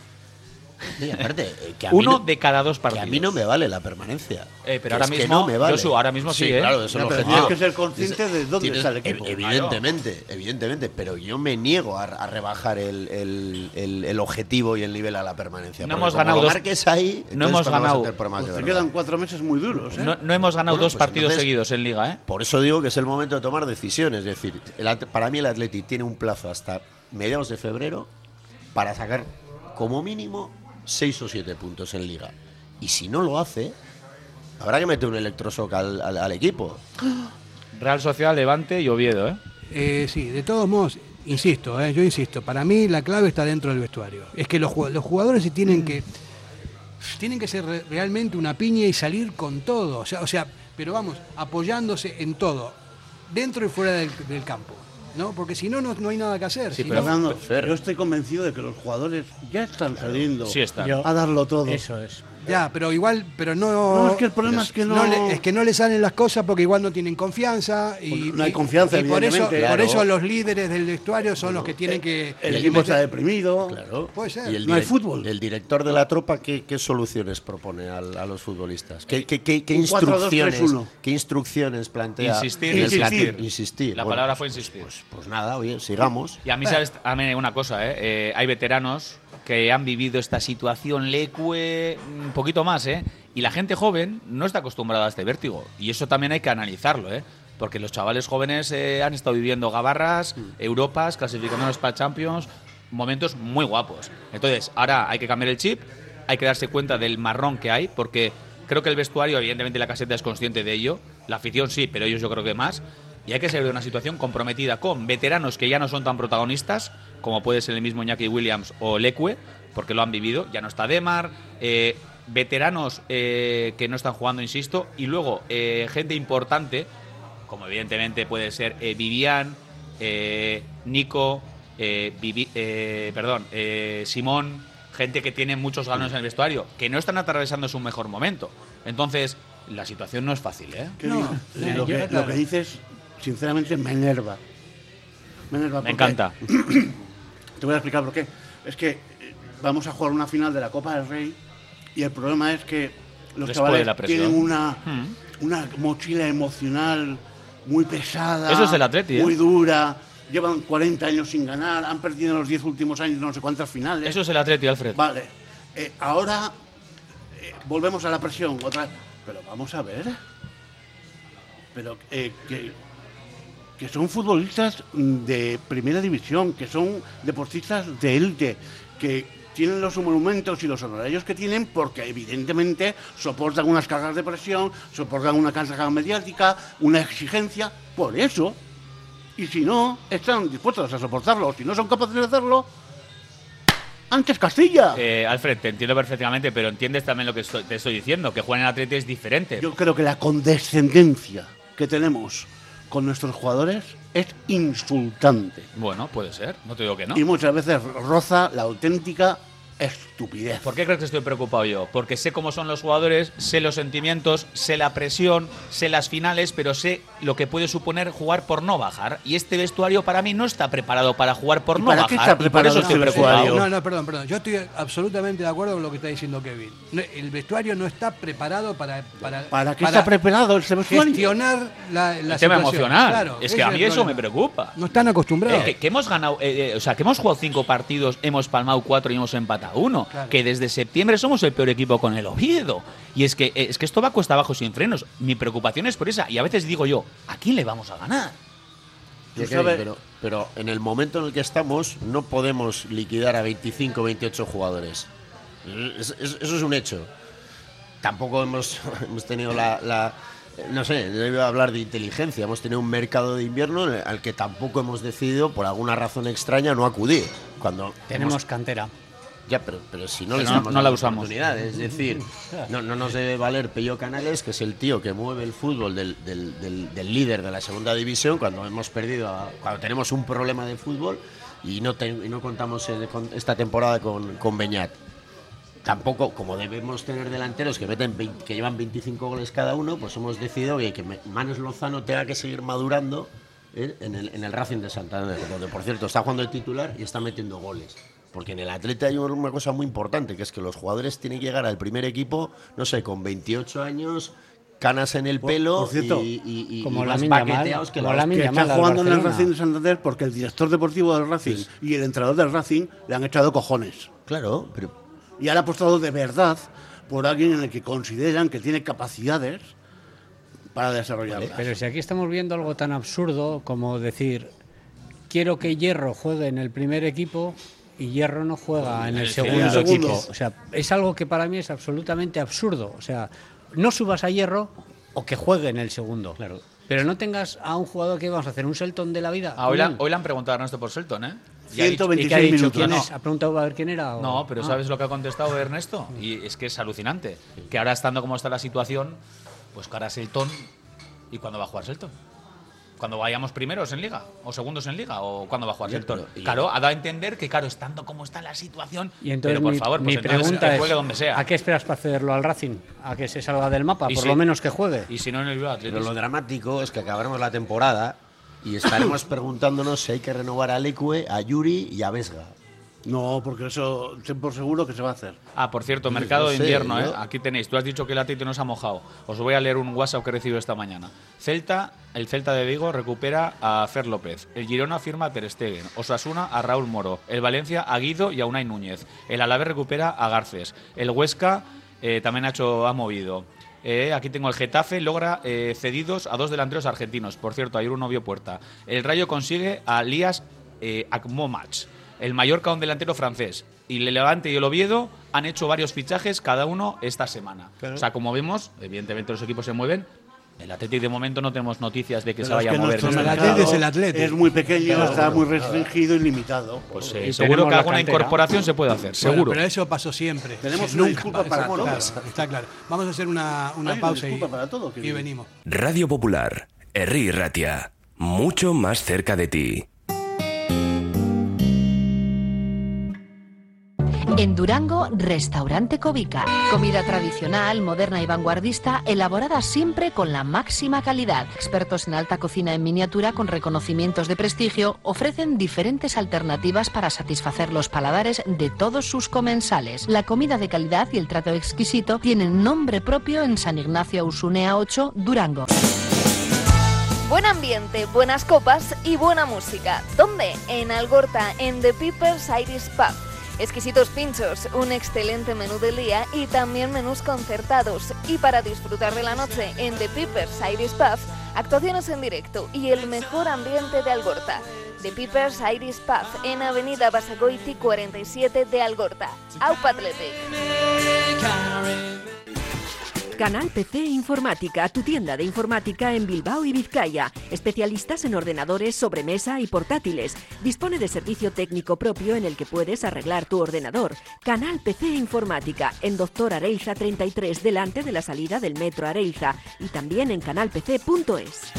Y aparte, que a mí Uno no- de cada 2 partidos. Que a mí no me vale la permanencia. Pero Que ahora es que mismo, no me vale. Josu, ahora mismo sí, claro, eso es lo Pero objetivo. tienes que ser consciente de dónde está el equipo. Evidentemente, pero yo me niego a rebajar el objetivo y el nivel a la permanencia. No porque hemos como ganado lo dos- marques ahí, no hemos entonces vas a ganado- tener problemas de Pues te verdad. quedan 4 meses muy duros, ¿eh? No hemos ganado Bueno, 2 pues partidos entonces- seguidos en Liga, Por eso digo que es el momento de tomar decisiones. Es decir, para mí el Atleti tiene un plazo hasta mediados de febrero para sacar como mínimo 6 o 7 puntos en Liga. Y si no lo hace, habrá que meter un electroshock al equipo. Real Sociedad, Levante y Oviedo, Sí, de todos modos, yo insisto, para mí la clave está dentro del vestuario. Es que los jugadores se tienen que ser realmente una piña y salir con todo. O sea, pero vamos, apoyándose en todo, dentro y fuera del campo. ¿No? Porque si no, no hay nada que hacer. Sí, Si pero- no- Fernando, yo estoy convencido de que los jugadores ya están saliendo Sí están. a darlo todo. Eso es. Ya, pero igual, pero no. No, es que el problema es que no- es que no le salen las cosas porque igual no tienen confianza y No hay confianza, y por eso, evidentemente. por Claro. eso los líderes del vestuario son los que tienen que. El equipo está deprimido. Claro. Puede ser. Y el No hay direc- fútbol. El director de la tropa, ¿qué soluciones propone a los futbolistas? ¿Qué Un 4-2-3-1. instrucciones plantea? Insistir, en el insistir. plan? Insistir. La Bueno, palabra fue insistir. Pues nada, oye, sigamos. Y a mí, ¿sabes? A mí una cosa, hay veteranos que han vivido esta situación lecue un poquito más, y la gente joven no está acostumbrada a este vértigo. Y eso también hay que analizarlo, porque los chavales jóvenes han estado viviendo gabarras, Europas, clasificándonos para Champions, momentos muy guapos. Entonces, ahora hay que cambiar el chip, hay que darse cuenta del marrón que hay, porque creo que el vestuario, evidentemente la caseta es consciente de ello, la afición sí, pero ellos yo creo que más. Y hay que salir de una situación comprometida con veteranos que ya no son tan protagonistas, como puede ser el mismo Iñaki Williams o Lecue, porque lo han vivido. Ya no está Demar, veteranos que no están jugando, insisto, y luego gente importante, como evidentemente puede ser Vivian, Nico, Simón, gente que tiene muchos galones en el vestuario, que no están atravesando su mejor momento. Entonces, la situación no es fácil, ¿Qué dices? Lo que dices, sinceramente, me enerva. Me enerva. Me porque- encanta. Te voy a explicar por qué. Es que vamos a jugar una final de la Copa del Rey y el problema es que los Les chavales puede la presión. tienen una mochila emocional muy pesada. Eso es el Atleti, muy dura. Llevan 40 años sin ganar, han perdido en los 10 últimos años no sé cuántas finales. Eso es el Atleti, Alfred. Vale. Ahora volvemos a la presión otra vez. Pero vamos a ver. Pero que son futbolistas de primera división, que son deportistas de élite, que tienen los monumentos y los honorarios que tienen porque evidentemente soportan unas cargas de presión, soportan una carga mediática, una exigencia, por eso. Y si no, están dispuestos a soportarlo. Si no son capaces de hacerlo, antes Castilla. Alfred, te entiendo perfectamente, pero entiendes también lo que te estoy diciendo, que jugar en el Atleti es diferente. Yo creo que la condescendencia que tenemos con nuestros jugadores es insultante. Bueno, puede ser, no te digo que no. Y muchas veces roza la auténtica estupidez. ¿Por qué crees que estoy preocupado yo? Porque sé cómo son los jugadores, sé los sentimientos, sé la presión, sé las finales, pero sé lo que puede suponer jugar por no bajar. Y este vestuario para mí no está preparado para jugar por no bajar. ¿Para qué está preparado este vestuario? No, perdón. Yo estoy absolutamente de acuerdo con lo que está diciendo Kevin. El vestuario no está preparado para qué está preparado el vestuario? Gestionar la el tema situación. emocional. Claro, es que a mí eso me preocupa. No están acostumbrados. Que hemos ganado, que hemos jugado 5 partidos, hemos palmado 4 y hemos empatado 1. Claro. Que desde septiembre somos el peor equipo con el Oviedo. Y es que esto va cuesta abajo sin frenos. Mi preocupación es por esa. Y a veces digo yo, ¿a quién le vamos a ganar? Pero en el momento en el que estamos, no podemos liquidar a 25 o 28 jugadores. Eso es un hecho. Tampoco hemos tenido no sé, debo hablar de inteligencia. Hemos tenido un mercado de invierno al que tampoco hemos decidido, por alguna razón extraña, no acudir. Cuando tenemos cantera. Ya, pero si no pero les damos no la usamos. Es decir, no nos debe valer Pello Canales, que es el tío que mueve el fútbol del líder de la segunda división, cuando hemos perdido, cuando tenemos un problema de fútbol y no contamos esta temporada con Beñat. Tampoco, como debemos tener delanteros que llevan 25 goles cada uno, pues hemos decidido que Manes Lozano tenga que seguir madurando en el Racing de Santander, donde por cierto está jugando de titular y está metiendo goles. Porque en el Atleti hay una cosa muy importante, que es que los jugadores tienen que llegar al primer equipo, no sé, con 28 años, canas en el pelo, por cierto, y como más Lamine baqueteados que está jugando en el Racing de Santander porque el director deportivo del Racing y el entrenador del Racing le han echado cojones. Claro, pero... Y han apostado de verdad por alguien en el que consideran que tiene capacidades para desarrollarlas. Pero si aquí estamos viendo algo tan absurdo como decir, quiero que Hierro juegue en el primer equipo y Hierro no juega en el segundo equipo. O sea, es algo que para mí es absolutamente absurdo. O sea, no subas a Hierro o que juegue en el segundo. Claro. Pero no tengas a un jugador que vamos a hacer un Selton de la vida. Hoy le han preguntado a Ernesto por Selton, ¿eh? 126 minutos. ¿Quién es? ¿Ha preguntado a ver quién era? ¿O? No, pero ¿sabes lo que ha contestado Ernesto? Y es que es alucinante. Que ahora, estando como está la situación, pues que ahora Selton. ¿Y cuándo va a jugar Selton? ¿Cuando vayamos primeros en Liga? ¿O segundos en Liga? ¿O cuándo va a jugar Selton? Claro, ha dado a entender que, claro, estando como está la situación. Y entonces, pero por favor, pues mi pregunta que es: juegue donde sea. ¿a qué esperas para cederlo al Racing? ¿A que se salga del mapa? Por lo menos que juegue. Y si no, en el Bilbao Athletic. Pero lo dramático es que acabaremos la temporada y estaremos preguntándonos si hay que renovar a Leque, a Yuri y a Vesga. No, porque eso ten por seguro que se va a hacer. Ah, por cierto, mercado de invierno, ¿no? Aquí tenéis. Tú has dicho que el Atleti no se ha mojado. Os voy a leer un WhatsApp que he recibido esta mañana. El Celta de Vigo recupera a Fer López. El Girona firma a Ter Stegen. Osasuna a Raúl Moro. El Valencia a Guido y a Unai Núñez. El Alavés recupera a Garces. El Huesca también ha movido. Aquí tengo el Getafe, logra cedidos a 2 delanteros argentinos. Por cierto, ayer uno vio puerta. El Rayo consigue a Lías Akmomach. El Mallorca, un delantero francés. Y el Levante y el Oviedo han hecho varios fichajes cada uno esta semana. Claro. O sea, como vemos, evidentemente los equipos se mueven. El Athletic de momento no tenemos noticias de que se vaya a mover. El Athletic es el Athletic. Es muy pequeño, está muy restringido y limitado. Pues seguro que alguna incorporación se puede hacer, seguro. Pero eso pasó siempre. Tenemos una disculpa para todo. Está claro. Vamos a hacer una pausa y venimos. Radio Popular, Herri Ratia, mucho más cerca de ti. En Durango, Restaurante Covica. Comida tradicional, moderna y vanguardista, elaborada siempre con la máxima calidad. Expertos en alta cocina en miniatura con reconocimientos de prestigio ofrecen diferentes alternativas para satisfacer los paladares de todos sus comensales. La comida de calidad y el trato exquisito tienen nombre propio en San Ignacio Ausunea 8, Durango. Buen ambiente, buenas copas y buena música. ¿Dónde? En Algorta, en The Peepers Irish Pub. Exquisitos pinchos, un excelente menú del día y también menús concertados. Y para disfrutar de la noche en The Peepers Irish Pub, actuaciones en directo y el mejor ambiente de Algorta. The Peepers Irish Pub en Avenida Basagoiti 47 de Algorta. Aupa Athletic. Canal PC Informática, tu tienda de informática en Bilbao y Vizcaya. Especialistas en ordenadores, sobremesa y portátiles. Dispone de servicio técnico propio en el que puedes arreglar tu ordenador. Canal PC Informática, en Doctor Areilza 33, delante de la salida del Metro Areilza. Y también en canalpc.es.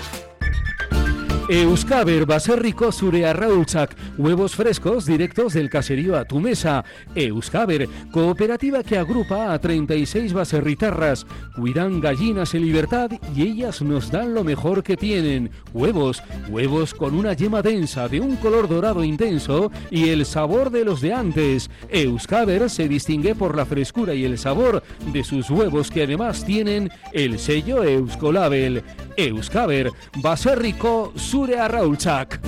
Euskaber baserriko zure arraultzak, huevos frescos directos del caserío a tu mesa. Euskaber, cooperativa que agrupa a 36 baserritarras. Cuidan gallinas en libertad y ellas nos dan lo mejor que tienen. Huevos con una yema densa de un color dorado intenso y el sabor de los de antes. Euskaber se distingue por la frescura y el sabor de sus huevos que además tienen el sello Euskolabel. Euskaber, baserriko zure arraultzak.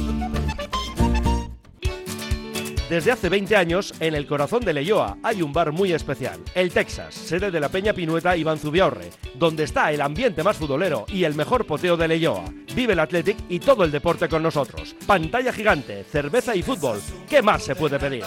Desde hace 20 años, en el corazón de Leioa hay un bar muy especial, el Texas, sede de la Peña Pinueta Iván Zubiaurre, donde está el ambiente más futbolero y el mejor poteo de Leioa. Vive el Athletic y todo el deporte con nosotros. Pantalla gigante, cerveza y fútbol. ¿Qué más se puede pedir?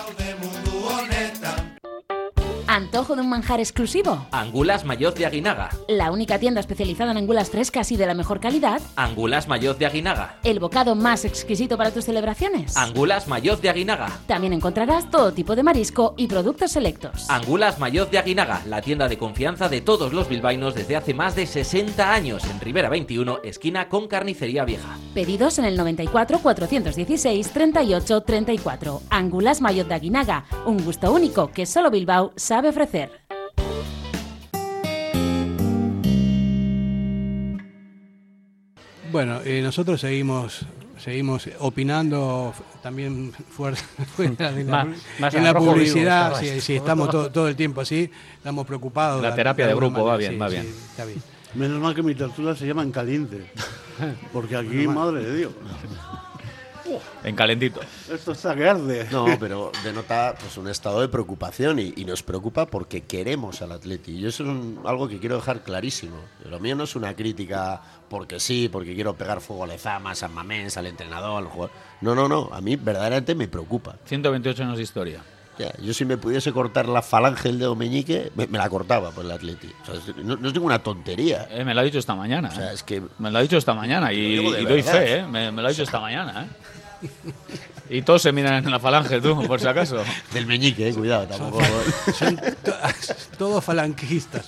¿Antojo de un manjar exclusivo? Angulas Mayoz de Aguinaga. La única tienda especializada en angulas frescas y de la mejor calidad. Angulas Mayoz de Aguinaga. ¿El bocado más exquisito para tus celebraciones? Angulas Mayoz de Aguinaga. También encontrarás todo tipo de marisco y productos selectos. Angulas Mayoz de Aguinaga, la tienda de confianza de todos los bilbaínos desde hace más de 60 años en Ribera 21, esquina con Carnicería Vieja. Pedidos en el 94 416 38 34. Angulas Mayoz de Aguinaga, un gusto único que solo Bilbao sabe ofrecer. Bueno, nosotros seguimos opinando también fuera de la publicidad. Sí, estamos todo el tiempo así, estamos preocupados. La terapia de grupo va bien, sí, va bien. Sí, está bien. Menos mal que mi tertulia se llama En Caliente, porque aquí, madre de Dios. En calentito. Esto está que arde. No, pero denota pues un estado de preocupación y nos preocupa porque queremos al Atleti. Y eso es algo que quiero dejar clarísimo. Lo mío no es una crítica porque sí, porque quiero pegar fuego a Lezama, a San Mamés, al entrenador, al jugador. No. A mí verdaderamente me preocupa. 128 años de historia. Ya, yo si me pudiese cortar la falange del dedo meñique, me la cortaba por el Atleti. O sea, no es ninguna tontería. Me lo ha dicho esta mañana. O sea, es que me lo ha dicho esta mañana y doy fe, me lo ha dicho esta mañana, Y todos se miran en la falange, tú, por si acaso. Del meñique, cuidado, tampoco. Son todos falanquistas.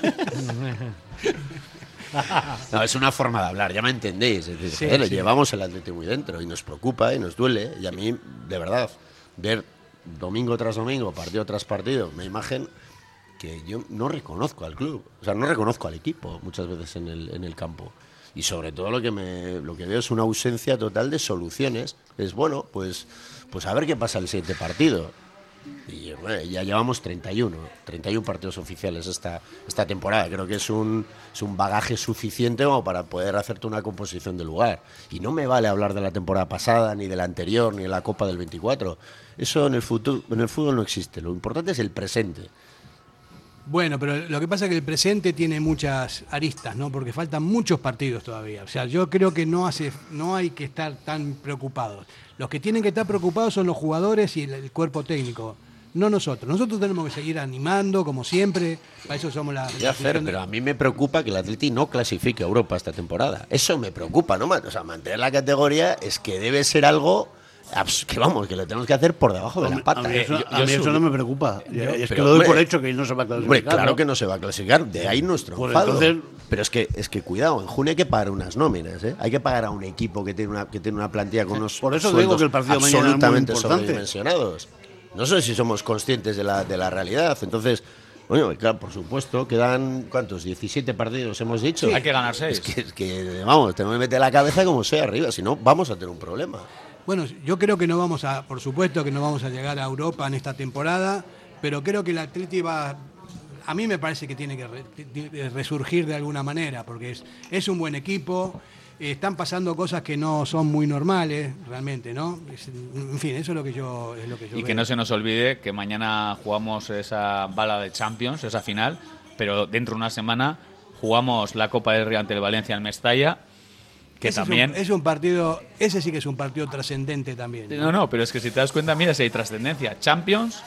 No, es una forma de hablar, ya me entendéis. Es decir, joder, llevamos el Atleti muy dentro y nos preocupa y nos duele. Y a mí, de verdad, ver domingo tras domingo, partido tras partido, una imagen que yo no reconozco al club. O sea, no reconozco al equipo muchas veces en el campo. Y sobre todo lo que veo es una ausencia total de soluciones. Es bueno, pues a ver qué pasa el siguiente partido. Y bueno, ya llevamos 31 partidos oficiales esta temporada. Creo que es un bagaje suficiente como para poder hacerte una composición del lugar. Y no me vale hablar de la temporada pasada, ni de la anterior, ni de la Copa del 24. Eso en el fútbol no existe. Lo importante es el presente. Bueno, pero lo que pasa es que el presente tiene muchas aristas, ¿no? Porque faltan muchos partidos todavía. O sea, yo creo que no hay que estar tan preocupados. Los que tienen que estar preocupados son los jugadores y el cuerpo técnico, no nosotros. Nosotros tenemos que seguir animando, como siempre. Para eso somos la... Ya, Fer, pero a mí me preocupa que el Atleti no clasifique a Europa esta temporada. Eso me preocupa, ¿no? O sea, mantener la categoría es que debe ser algo... que vamos, que lo tenemos que hacer por debajo de la pata. A mí eso no me preocupa. Es que lo doy por hecho que no se va a clasificar. Hombre, claro que no se va a clasificar. De ahí nuestro enfado. Entonces... Pero es que cuidado, en junio hay que pagar unas nóminas, ¿eh? Hay que pagar a un equipo que tiene una plantilla con unos por eso digo que el partido absolutamente sobredimensionados. No sé si somos conscientes de la realidad. Entonces, bueno, claro, por supuesto, quedan, ¿cuántos? 17 partidos hemos dicho. Sí. Hay que ganar 6. Es que vamos, tenemos que meter la cabeza como sea arriba, si no vamos a tener un problema. Bueno, yo creo que por supuesto que no vamos a llegar a Europa en esta temporada, pero creo que el Atleti a mí me parece que tiene que resurgir de alguna manera, porque es un buen equipo, están pasando cosas que no son muy normales, realmente, ¿no? En fin, eso es lo que yo Y veo. que no se nos olvide que mañana jugamos esa bala de Champions, esa final, pero dentro de una semana jugamos la Copa del Rey ante el Valencia en Mestalla, que Ese también... es un partido, ese sí que es un partido trascendente también. No, pero es que si te das cuenta, mira, si hay trascendencia. Champions,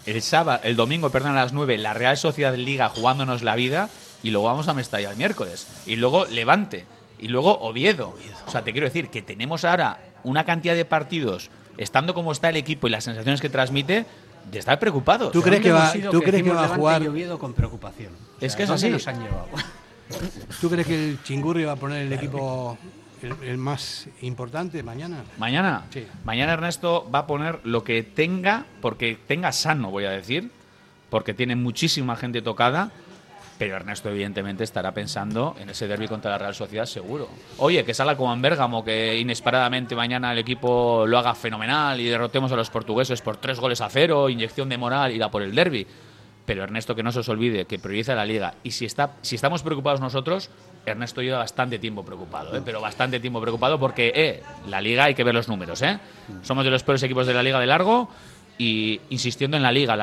el domingo, a las 9, la Real Sociedad Liga jugándonos la vida, y luego vamos a Mestalla el miércoles. Y luego Levante, y luego Oviedo. O sea, te quiero decir que tenemos ahora una cantidad de partidos, estando como está el equipo y las sensaciones que transmite, de estar preocupados. ¿Tú crees que va a jugar? Oviedo con preocupación. Es que es así. Nos han llevado? ¿Tú crees que el Chingurri va a poner el equipo el más importante mañana? ¿Mañana? Sí. Mañana Ernesto va a poner lo que tenga, porque tenga sano, voy a decir, porque tiene muchísima gente tocada, pero Ernesto evidentemente estará pensando en ese derbi contra la Real Sociedad seguro. Oye, que salga como en Bérgamo, que inesperadamente mañana el equipo lo haga fenomenal y derrotemos a los portugueses por 3-0, inyección de moral, irá por el derbi. Pero Ernesto, que no se os olvide que prioriza la Liga. Y si estamos preocupados nosotros, Ernesto lleva bastante tiempo preocupado, pero bastante tiempo preocupado porque la Liga hay que ver los números. Somos de los peores equipos de la Liga de largo y insistiendo en la Liga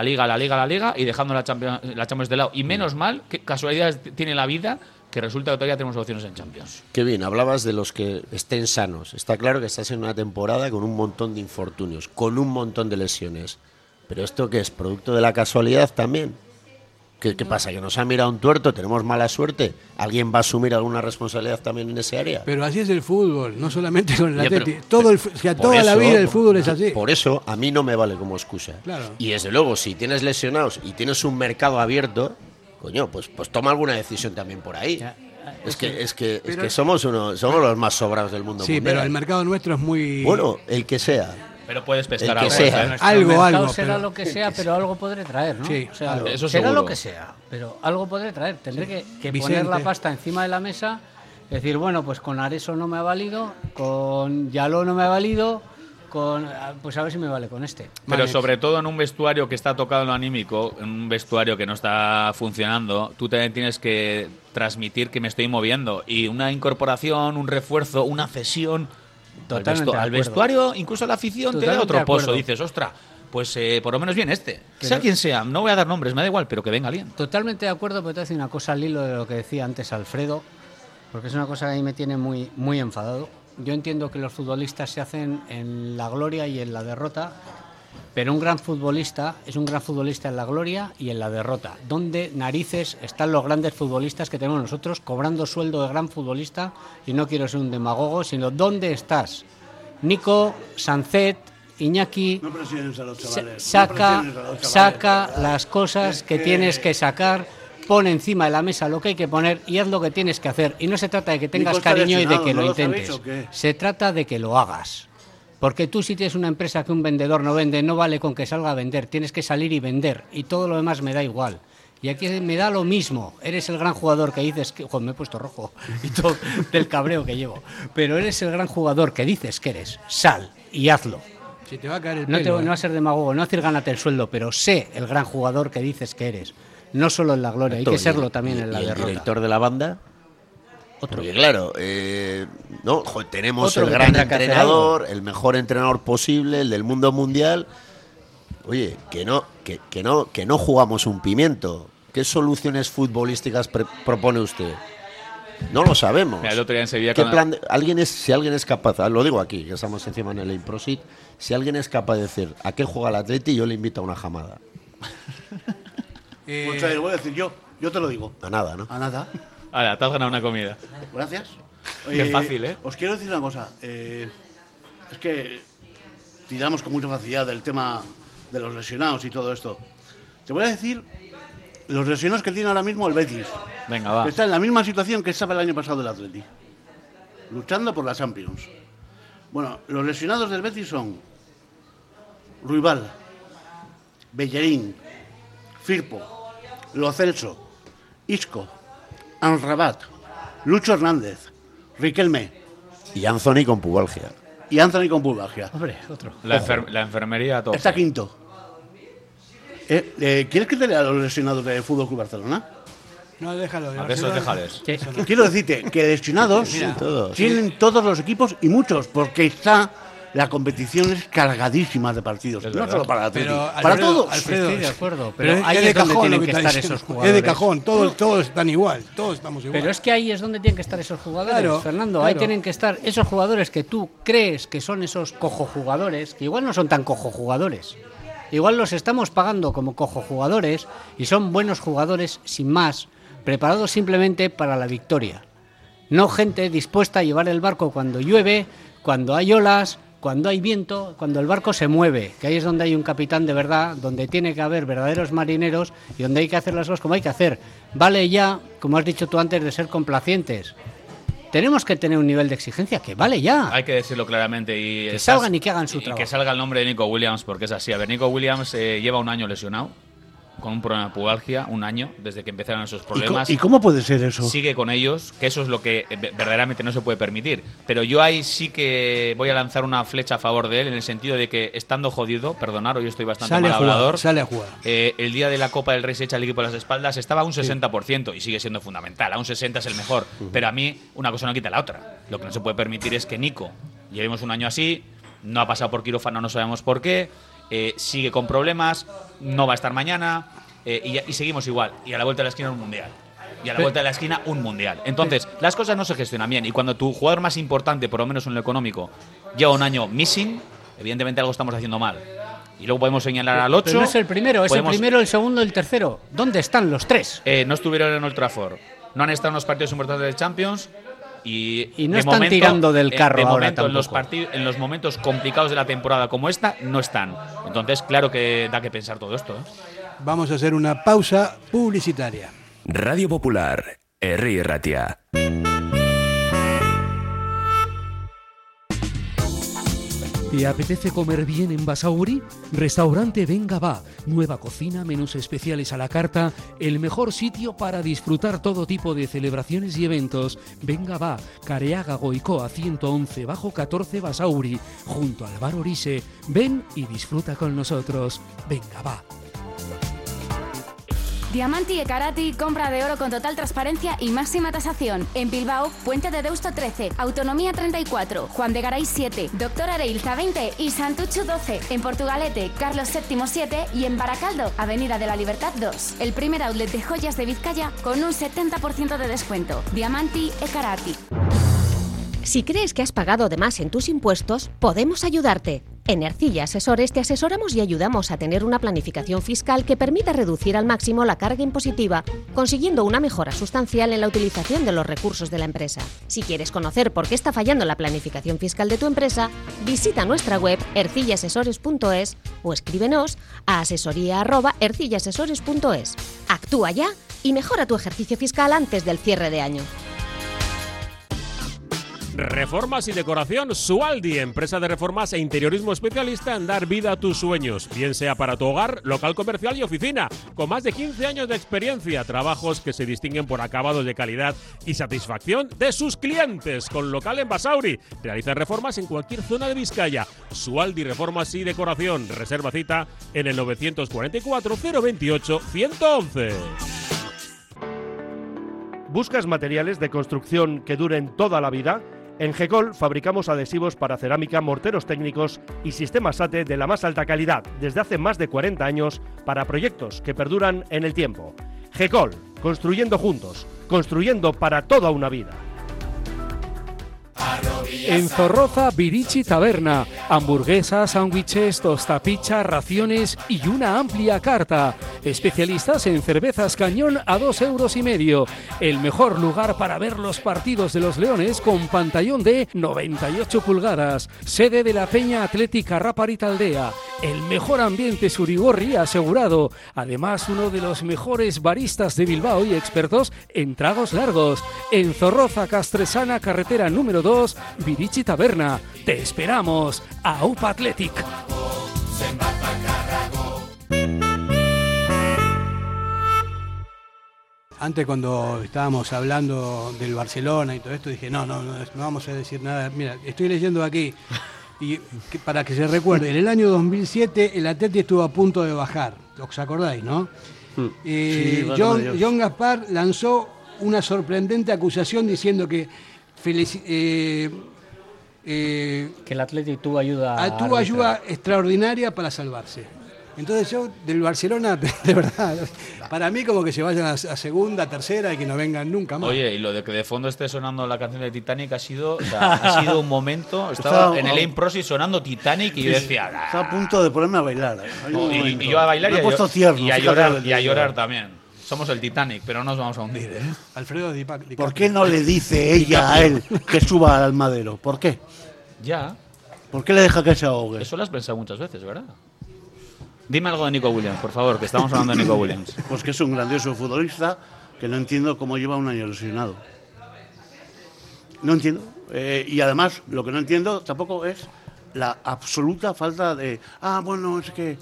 y dejando la Champions de lado. Y menos mal, que casualidades tiene la vida, que resulta que todavía tenemos opciones en Champions. Qué bien, hablabas de los que estén sanos. Está claro que estás en una temporada con un montón de infortunios, con un montón de lesiones. ¿Pero esto qué es? ¿Producto de la casualidad también? ¿Qué pasa? ¿Que nos ha mirado un tuerto? ¿Tenemos mala suerte? ¿Alguien va a asumir alguna responsabilidad también en ese área? Pero así es el fútbol, no solamente con el Ya, Atleti. pero- Toda la vida el fútbol es así. Por eso a mí no me vale como excusa. Claro. Y desde luego, si tienes lesionados y tienes un mercado abierto, coño, pues toma alguna decisión también por ahí. Es que somos los más sobrados del mundo Sí, mundial. pero el mercado nuestro es muy... Bueno, el que sea. Pero puedes pescar El que algo. sea. Algo. Será pero- lo que sea, pero algo podré traer, ¿no? Sí, o sea, algo. Eso será seguro. lo que sea, pero algo podré traer. Tendré que Vicente. poner la pasta encima de la mesa, decir, bueno, pues con Areso no me ha valido, con Yaló no me ha valido, pues a ver si me vale con este. Pero sobre todo en un vestuario que está tocado en lo anímico, en un vestuario que no está funcionando, tú también tienes que transmitir que me estoy moviendo. Y una incorporación, un refuerzo, una cesión Totalmente de al acuerdo. vestuario, incluso a la afición, te da Totalmente otro de pozo. acuerdo. Dices, ostra, pues por lo menos bien este. Pero- Sea quien sea, no voy a dar nombres, me da igual, pero que venga alguien. Totalmente de acuerdo, pero te voy a decir una cosa al hilo de lo que decía antes Alfredo, porque es una cosa que a mí me tiene muy, muy enfadado. Yo entiendo que los futbolistas se hacen en la gloria y en la derrota, pero un gran futbolista es un gran futbolista en la gloria y en la derrota. ¿Dónde narices están los grandes futbolistas que tenemos nosotros cobrando sueldo de gran futbolista? Y no quiero ser un demagogo, sino ¿dónde estás? Nico, Sancet, Iñaki, No presiones a los chavales. saca las cosas que tienes que sacar, pon encima de la mesa lo que hay que poner y haz lo que tienes que hacer. Y no se trata de que tengas Nico está cariño y de lesionado, que ¿no lo lo sabéis intentes. o qué? Se trata de que lo hagas. Porque tú, si tienes una empresa que un vendedor no vende, no vale con que salga a vender, tienes que salir y vender, y todo lo demás me da igual. Y aquí me da lo mismo. Eres el gran jugador que dices que... Joder, me he puesto rojo y todo del cabreo que llevo. Pero eres el gran jugador que dices que eres. Sal y hazlo. Si te va a caer el No, pelo. no va a ser demagogo, no decir gánate el sueldo, pero sé el gran jugador que dices que eres. No solo en la gloria, hay que serlo también en la ¿Y el derrota. director de la banda? Porque claro, tenemos Otro el que gran tendrá que hacer entrenador, el mejor entrenador posible, el del mundo mundial. Oye, que no jugamos un pimiento. ¿Qué soluciones futbolísticas propone usted? No lo sabemos. Mira, el otro día en Sevilla ¿Qué cuando- plan si alguien es capaz, lo digo aquí, que estamos encima en el Improsit, si alguien es capaz de decir a qué juega el Atleti, yo le invito a una jamada. Pues te lo voy a decir yo te lo digo. A nada, ¿no? A nada. Ahora, te has ganado una comida. Gracias. Qué fácil, ¿eh? Os quiero decir una cosa. Es que tiramos con mucha facilidad del tema de los lesionados y todo esto. Te voy a decir los lesionados que tiene ahora mismo el Betis. Venga, va. Que está en la misma situación que estaba el año pasado el Atleti. Luchando por la Champions. Bueno, los lesionados del Betis son Ruibal, Bellerín, Firpo, Lo Celso, Isco, Amrabat, Lucho Hernández, Riquelme Y Anthony con pubalgia. y Anthony con pubalgia. Hombre, otro. La enfermería a tope. Está quinto. ¿Quieres que te lea los lesionados del Fútbol Club Barcelona? No, déjalo. A ver, esos déjales. Quiero decirte que lesionados tienen todos los equipos y muchos, porque la competición es cargadísima de partidos. No solo para Atlético, para todos. Alfredo, estoy de acuerdo. Pero ahí es de es donde cajón tienen que estar esos jugadores. Es de cajón, todos están igual, todos estamos igual. Pero es que ahí es donde tienen que estar esos jugadores, Claro, Fernando. claro. Ahí tienen que estar esos jugadores que tú crees que son esos cojojugadores, que igual no son tan cojojugadores. Igual los estamos pagando como cojojugadores y son buenos jugadores sin más, preparados simplemente para la victoria. No gente dispuesta a llevar el barco cuando llueve, cuando hay olas, cuando hay viento, cuando el barco se mueve, que ahí es donde hay un capitán de verdad, donde tiene que haber verdaderos marineros y donde hay que hacer las cosas como hay que hacer. Vale ya, como has dicho tú antes, de ser complacientes. Tenemos que tener un nivel de exigencia que vale ya. Hay que decirlo claramente. Y que salgan y que hagan su trabajo. Que salga el nombre de Nico Williams, porque es así. A ver, Nico Williams lleva un año lesionado, con un problema de pubalgia, un año, desde que empezaron esos problemas. ¿Y cómo puede ser eso? Sigue con ellos, que eso es lo que verdaderamente no se puede permitir. Pero yo ahí sí que voy a lanzar una flecha a favor de él, en el sentido de que, estando jodido, perdonar, hoy estoy bastante mal hablador. Sale a jugar. El día de la Copa del Rey se echa el equipo a las espaldas, estaba a un 60% y sigue siendo fundamental. A un 60% es el mejor. Pero a mí, una cosa no quita la otra. Lo que no se puede permitir es que Nico, llevemos un año así, no ha pasado por quirófano, no sabemos por qué, sigue con problemas, no va a estar mañana. Y seguimos igual. Y a la vuelta de la esquina un mundial. Y a la vuelta de la esquina un mundial. Entonces, las cosas no se gestionan bien. Y cuando tu jugador más importante, por lo menos en lo económico, lleva un año missing, evidentemente algo estamos haciendo mal. Y luego podemos señalar al 8. Pero no es el primero, es el primero, el segundo, el tercero. ¿Dónde están los tres? No estuvieron en Old Trafford. No han estado en los partidos importantes de Champions. Y no están tirando del carro ahora tampoco. En los momentos complicados de la temporada como esta, no están. Entonces, claro que da que pensar todo esto. Vamos a hacer una pausa publicitaria. Radio Popular, Herri Ratia. ¿Te apetece comer bien en Basauri? Restaurante Venga Va. Nueva cocina, menús especiales a la carta, el mejor sitio para disfrutar todo tipo de celebraciones y eventos. Venga Va, Careaga Goicoa 111 bajo 14 Basauri, junto al bar Orise. Ven y disfruta con nosotros. Venga Va. Diamanti e Karati, compra de oro con total transparencia y máxima tasación. En Bilbao, Puente de Deusto 13, Autonomía 34, Juan de Garay 7, Doctor Areilza 20 y Santuchu 12. En Portugalete, Carlos VII 7 y en Baracaldo, Avenida de la Libertad 2. El primer outlet de joyas de Vizcaya con un 70% de descuento. Diamanti e Karati. Si crees que has pagado de más en tus impuestos, podemos ayudarte. En Ercilla Asesores te asesoramos y ayudamos a tener una planificación fiscal que permita reducir al máximo la carga impositiva, consiguiendo una mejora sustancial en la utilización de los recursos de la empresa. Si quieres conocer por qué está fallando la planificación fiscal de tu empresa, visita nuestra web ercillaasesores.es o escríbenos a asesoría@ercillaasesores.es. Actúa ya y mejora tu ejercicio fiscal antes del cierre de año. Reformas y decoración Sualdi, empresa de reformas e interiorismo especialista en dar vida a tus sueños, bien sea para tu hogar, local comercial y oficina, con más de 15 años de experiencia, trabajos que se distinguen por acabados de calidad y satisfacción de sus clientes, con local en Basauri. Realizan reformas en cualquier zona de Vizcaya. Sualdi Reformas y Decoración, reserva cita en el 944 028 111. ¿Buscas materiales de construcción que duren toda la vida? En GECOL fabricamos adhesivos para cerámica, morteros técnicos y sistemas SATE de la más alta calidad desde hace más de 40 años para proyectos que perduran en el tiempo. GECOL, construyendo juntos, construyendo para toda una vida. En Zorroza, Virici Taberna. Hamburguesas, sándwiches, tostapicha, raciones y una amplia carta. Especialistas en cervezas Cañón a 2,5 €. El mejor lugar para ver los partidos de los Leones con pantallón de 98 pulgadas. Sede de la Peña Atlética Raparita Aldea. El mejor ambiente surigorri asegurado. Además, uno de los mejores baristas de Bilbao y expertos en tragos largos. En Zorroza, Castresana, carretera número 2, Virici Taberna. Te esperamos. AUPA Athletic. Antes, cuando estábamos hablando del Barcelona y todo esto, dije, no vamos a decir nada. Mira, estoy leyendo aquí, y para que se recuerde, en el año 2007 el Atleti estuvo a punto de bajar, ¿os acordáis, no? John Gaspar lanzó una sorprendente acusación diciendo que el Athletic tuvo ayuda extraordinaria para salvarse. Entonces yo del Barcelona, de verdad, para mí como que se vayan a segunda, tercera y que no vengan nunca más. Oye, y lo de que de fondo esté sonando la canción de Titanic ha sido un momento, estaba en el Aim Proxy sonando Titanic y yo decía... Está a punto de ponerme a bailar. Y yo a bailar y a llorar también. Somos el Titanic, pero no nos vamos a hundir, ¿eh? Alfredo ¿Por qué no le dice ella a él que suba al madero? ¿Por qué? Ya. ¿Por qué le deja que se ahogue? Eso lo has pensado muchas veces, ¿verdad? Dime algo de Nico Williams, por favor, que estamos hablando de Nico Williams. Pues que es un grandioso futbolista que no entiendo cómo lleva un año lesionado. No entiendo. Y además, lo que no entiendo tampoco es la absoluta falta de... es que...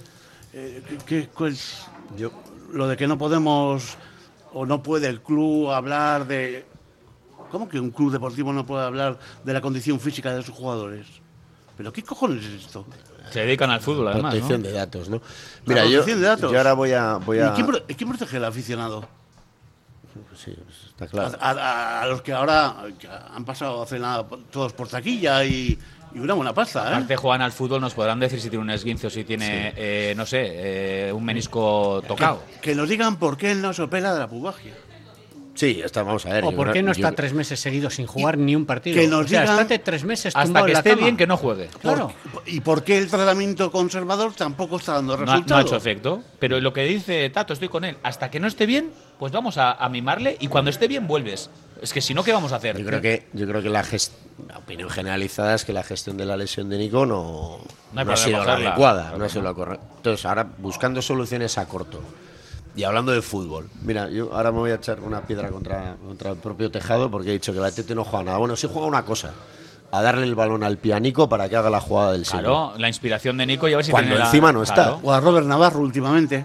lo de que no podemos o no puede el club hablar de... ¿Cómo que un club deportivo no puede hablar de la condición física de sus jugadores? ¿Pero qué cojones es esto? Se dedican al fútbol, además, protección de datos, ¿no? Mira, yo ahora voy a... ¿Y quién protege al aficionado? Sí, está claro. A los que ahora han pasado hace nada todos por taquilla y una buena pasta, ¿eh? Aparte juegan al fútbol, nos podrán decir si tiene un esguince o si tiene, un menisco tocado. Que nos digan por qué él no se opera de la pubalgia. Sí, vamos a ver. ¿O por qué no está 3 meses seguidos sin jugar ni un partido? Que nos digan, estate 3 meses hasta que esté cama. bien que no juegue. Claro. ¿Y por qué el tratamiento conservador tampoco está dando resultados? No ha hecho efecto. Pero lo que dice Tato, estoy con él. Hasta que no esté bien, pues vamos a mimarle y cuando esté bien vuelves. Es que si no, ¿qué vamos a hacer? Yo creo que la opinión generalizada es que la gestión de la lesión de Nico no ha sido la adecuada, no ha sido la correcta. Entonces, ahora buscando soluciones a corto. Y hablando de fútbol, mira, yo ahora me voy a echar una piedra contra el propio tejado porque he dicho que el Atleti no juega nada. Bueno, sí juega una cosa, a darle el balón al Pianico para que haga la jugada del siglo. Claro, la inspiración de Nico y a ver si cuando tiene encima no está. Claro. O a Robert Navarro últimamente.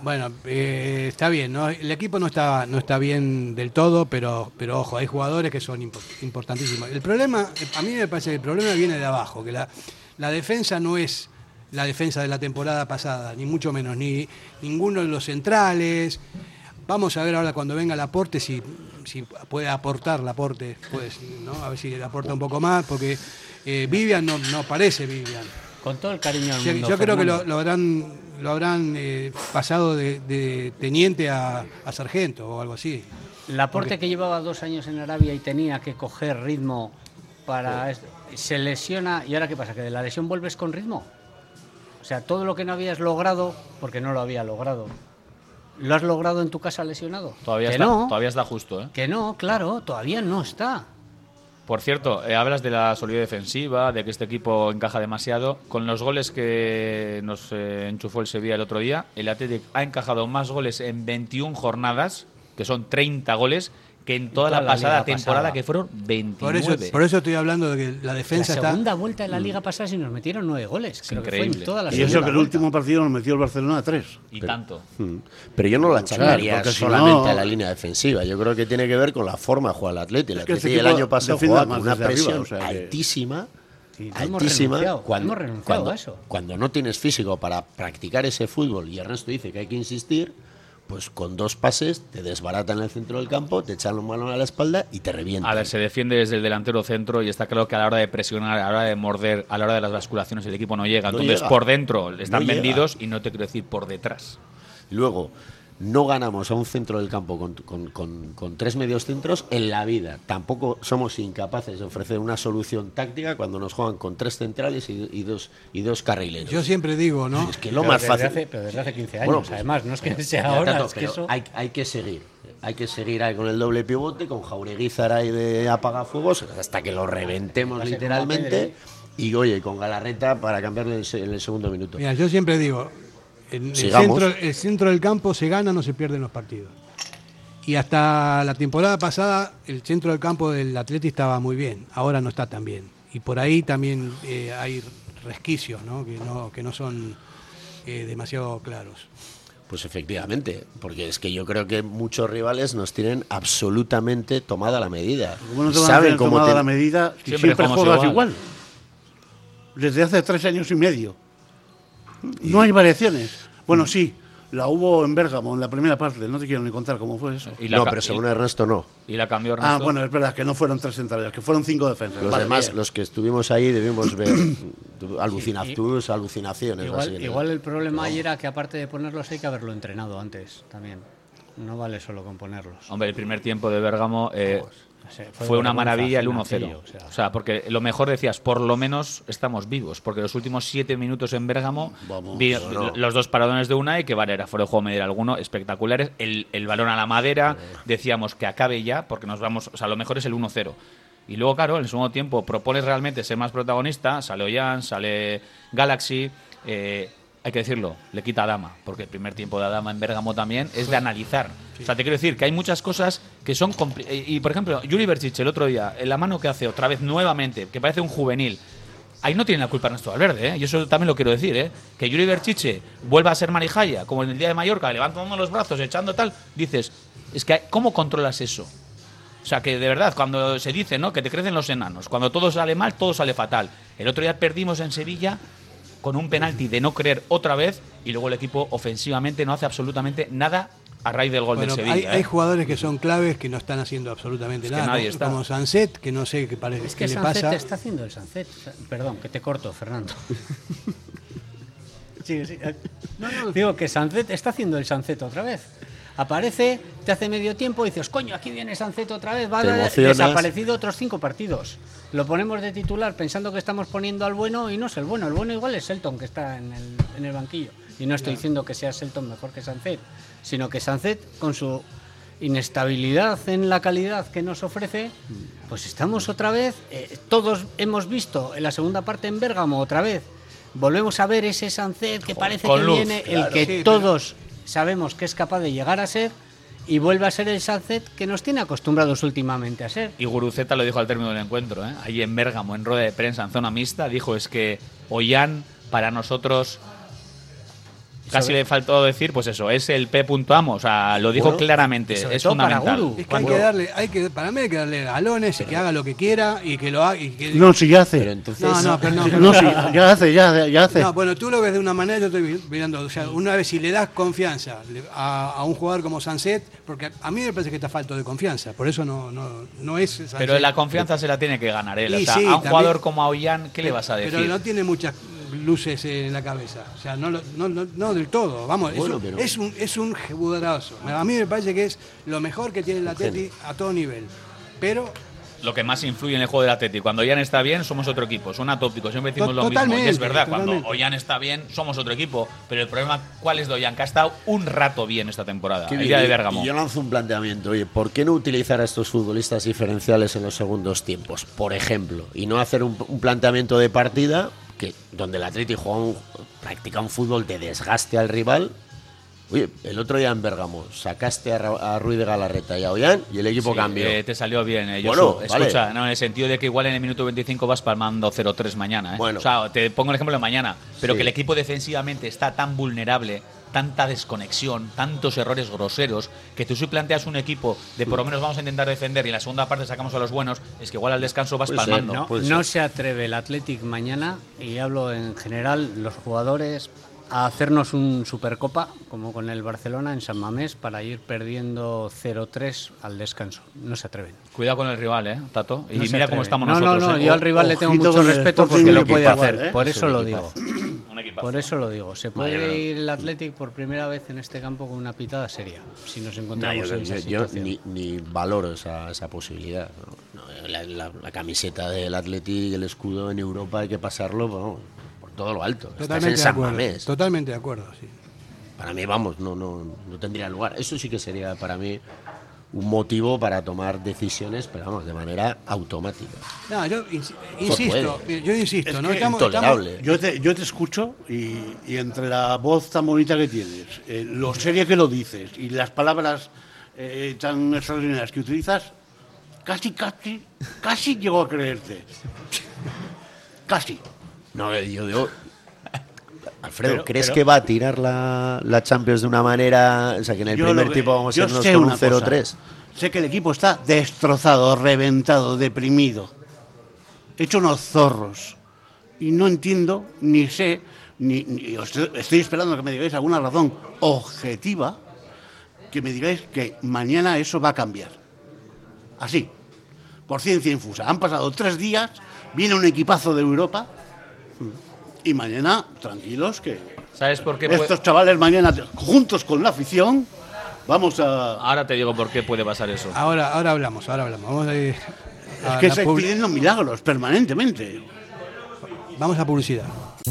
Está bien, ¿no? El equipo no está bien del todo, pero ojo, hay jugadores que son importantísimos. El problema, a mí me parece que el problema viene de abajo, que la defensa no es la defensa de la temporada pasada, ni mucho menos, ni ninguno de los centrales. Vamos a ver ahora cuando venga Laporte si puede aportar Laporte, pues, ¿no? A ver si le aporta un poco más, porque Vivian no parece Vivian. Con todo el cariño al mundo. Yo creo que lo habrán pasado de teniente a sargento o algo así. Laporte, que llevaba 2 años en Arabia y tenía que coger ritmo para... Se lesiona, ¿y ahora qué pasa? ¿Que de la lesión vuelves con ritmo? O sea, todo lo que no habías logrado, porque no lo había logrado, ¿lo has logrado en tu casa lesionado? Todavía está justo, ¿eh? Que no, claro, todavía no está. Por cierto, hablas de la solidez defensiva, de que este equipo encaja demasiado. Con los goles que nos enchufó el Sevilla el otro día, el Athletic ha encajado más goles en 21 jornadas, que son 30 goles, que en toda la pasada temporada, que fueron 29. Por eso estoy hablando de que la defensa está... La segunda vuelta de la Liga pasada sí nos metieron 9 goles. Es increíble. Y eso que el último partido nos metió el Barcelona 3. Tanto. Pero yo no la achacaría solamente a la línea defensiva. Yo creo que tiene que ver con la forma de jugar el Atleti. El Atleti el año pasado jugaba con una presión altísima. Altísima. Cuando no tienes físico para practicar ese fútbol y Ernesto dice que hay que insistir, pues con 2 pases te desbaratan en el centro del campo, te echan un balón a la espalda y te revientan. A ver, se defiende desde el delantero centro y está claro que a la hora de presionar, a la hora de morder, a la hora de las basculaciones el equipo no llega. Entonces por dentro están vendidos y no te quiero decir por detrás. Luego, no ganamos a un centro del campo con 3 medios centros en la vida. Tampoco somos incapaces de ofrecer una solución táctica cuando nos juegan con 3 centrales y dos carrileros. Yo siempre digo, ¿no? Es que lo más fácil... Pero desde hace 15 años, pues, además, no es que sea ahora. Es que eso... hay que seguir. Hay que seguir ahí con el doble pivote, con Jauregui Zaray de apagafuegos, hasta que lo reventemos literalmente. Y oye, con Galarreta para cambiarle en el segundo minuto. Mira, yo siempre digo... El centro del campo se gana, no se pierden los partidos. Y hasta la temporada pasada el centro del campo del Atleti estaba muy bien, ahora no está tan bien. Y por ahí también hay resquicios, ¿no? Que no son demasiado claros. Pues efectivamente, porque es que yo creo que muchos rivales nos tienen absolutamente tomada la medida. ¿Cómo no te van a tener tomada la medida si siempre juegas igual? Desde hace 3 años y medio. No hay variaciones. Bueno, sí, La hubo en Bérgamo, en la primera parte. No te quiero ni contar cómo fue eso. No, pero según Ernesto no. ¿Y la cambió Ernesto? Ah, bueno, es verdad que no fueron 3 centrales, que fueron 5 defensas. Los demás, los que estuvimos ahí, debimos ver alucinaciones. Igual el problema ahí era que aparte de ponerlos hay que haberlo entrenado antes también. No vale solo con ponerlos. Hombre, el primer tiempo de Bérgamo fue una maravilla, el 1-0. O sea, porque lo mejor decías, por lo menos estamos vivos, porque los últimos 7 minutos en Bérgamo los 2 paradones de Unai, que vale, era fuera de juego medir alguno, espectaculares, el balón a la madera, decíamos que acabe ya, porque nos vamos, o sea, lo mejor es el 1-0. Y luego, claro, en el segundo tiempo propones realmente ser más protagonista, sale Ollán, sale Galaxy, hay que decirlo, le quita a Adama, porque el primer tiempo de Adama en Bérgamo también es de analizar. Sí. O sea, te quiero decir que hay muchas cosas que son... Y, por ejemplo, Juli Berchiche el otro día, en la mano que hace otra vez nuevamente, que parece un juvenil, ahí no tiene la culpa Ernesto Valverde, ¿eh? Y eso también lo quiero decir, ¿eh? Que Juli Berchiche vuelva a ser Marijaya, como en el día de Mallorca, levantando los brazos, echando tal, dices, es que ¿cómo controlas eso? O sea, que de verdad, cuando se dice, ¿no?, que te crecen los enanos, cuando todo sale mal, todo sale fatal. El otro día perdimos en Sevilla con un penalti de no creer otra vez y luego el equipo ofensivamente no hace absolutamente nada a raíz del gol del Sevilla. Hay jugadores que son claves que no están haciendo absolutamente nada. Nadie está. Como Sancet, que no sé qué parece. Es que Sancet está haciendo el Sancet. Perdón, que te corto, Fernando. Sí. No, digo que Sancet está haciendo el Sancet otra vez. Aparece, te hace medio tiempo y dices, coño, aquí viene Sancet otra vez, va desaparecido otros 5 partidos. Lo ponemos de titular pensando que estamos poniendo al bueno y no es el bueno. El bueno igual es Selton, que está en el banquillo. Y no estoy diciendo que sea Selton mejor que Sancet, sino que Sancet, con su inestabilidad en la calidad que nos ofrece, pues estamos otra vez, todos hemos visto en la segunda parte en Bérgamo otra vez, volvemos a ver ese Sancet que parece que viene, el que todos sabemos que es capaz de llegar a ser, y vuelve a ser el Sancet que nos tiene acostumbrados últimamente a ser. Y Guruceta lo dijo al término del encuentro, ¿eh? Ahí en Bérgamo, en rueda de prensa, en zona mixta, dijo es que Ollán para nosotros casi le faltó decir, pues eso, es el P.amo, o sea, lo dijo claramente, es fundamental. Es que para mí hay que darle galones y que haga lo que quiera y que lo haga. No, si ya hace. Pero entonces, ya hace. No, bueno, tú lo ves de una manera, yo estoy mirando, o sea, una vez si le das confianza a un jugador como Sancet, porque a mí me parece que está falto de confianza, por eso no es Sancet. Pero la confianza se la tiene que ganar él, o sea, a un jugador como a Ollán, ¿qué le vas a decir? Pero no tiene muchas luces en la cabeza, o sea, no del todo, vamos, bueno, es un jugadorazo. A mí me parece que es lo mejor que tiene el Atleti a todo nivel, pero lo que más influye en el juego del Atleti, cuando Ollán está bien, somos otro equipo, suena tópico, siempre decimos lo mismo, y es verdad, cuando Ollán está bien, somos otro equipo, pero el problema, ¿cuál es de Ollán? Que ha estado un rato bien esta temporada, el día de Bérgamo. Y yo lanzo un planteamiento, oye, ¿por qué no utilizar a estos futbolistas diferenciales en los segundos tiempos, por ejemplo, y no hacer un planteamiento de partida donde el Atleti practica un fútbol de desgaste al rival? Oye, el otro día en Bérgamo sacaste a Ruiz de Galarreta y a Ollán y el equipo cambió. Te salió bien, bueno, escucha, vale. No, en el sentido de que igual en el minuto 25 vas palmando 0-3 mañana. Bueno. O sea, te pongo el ejemplo de mañana, pero que el equipo defensivamente está tan vulnerable, tanta desconexión, tantos errores groseros, que tú si planteas un equipo de por lo menos vamos a intentar defender y en la segunda parte sacamos a los buenos, es que igual al descanso vas palmando. No se atreve el Athletic mañana, y hablo en general, los jugadores, a hacernos un Supercopa, como con el Barcelona en San Mamés, para ir perdiendo 0-3 al descanso. No se atreven. Cuidado con el rival, Tato. Y no mira cómo estamos nosotros. No, yo al rival le tengo mucho respeto porque lo puede hacer. Por eso lo digo. Por eso lo digo. Se puede ir el Athletic por primera vez en este campo con una pitada seria, si nos encontramos en esa situación. Yo ni valoro esa posibilidad. La camiseta del Athletic y el escudo en Europa hay que pasarlo por todo lo alto. Totalmente de acuerdo, sí. Para mí, vamos, no tendría lugar. Eso sí que sería para mí un motivo para tomar decisiones, pero vamos, de manera automática. No, yo insisto, es ¿no? Intolerable. Yo te escucho y entre la voz tan bonita que tienes, lo seria que lo dices y las palabras tan extraordinarias que utilizas, casi llego a creerte. Casi. No, yo digo... Alfredo, ¿crees que va a tirar la Champions de una manera... O sea, que en el primer tiempo vamos a irnos con un 0-3? Sé que el equipo está destrozado, reventado, deprimido, hecho unos zorros. Y no entiendo, ni sé estoy esperando que me digáis alguna razón objetiva, que me digáis que mañana eso va a cambiar. Así, por ciencia infusa. Han pasado 3 días, viene un equipazo de Europa y mañana, tranquilos, que ¿sabes por qué? Estos chavales mañana, juntos con la afición, vamos a... Ahora te digo por qué puede pasar eso. Ahora hablamos. Vamos a ir es que estáis pidiendo milagros permanentemente. Vamos a publicidad.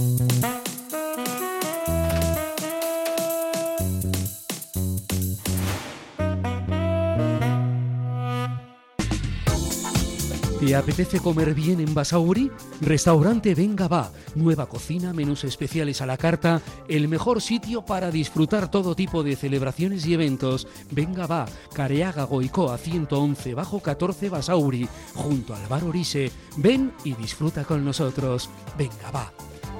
¿Te apetece comer bien en Basauri? Restaurante Venga Va. Nueva cocina, menús especiales a la carta, el mejor sitio para disfrutar todo tipo de celebraciones y eventos. Venga Va, Careaga Goicoa 111 bajo 14 Basauri, junto al bar Orise. Ven y disfruta con nosotros. Venga Va.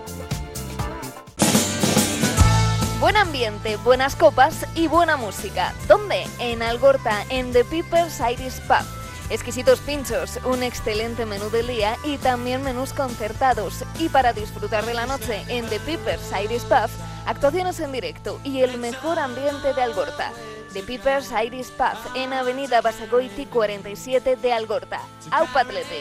Buen ambiente, buenas copas y buena música. ¿Dónde? En Algorta, en The Peepers Irish Pub. Exquisitos pinchos, un excelente menú del día y también menús concertados. Y para disfrutar de la noche en The Peepers Irish Pub, actuaciones en directo y el mejor ambiente de Algorta. The Peepers Irish Pub en Avenida Basagoiti 47 de Algorta. Aupa Athletic.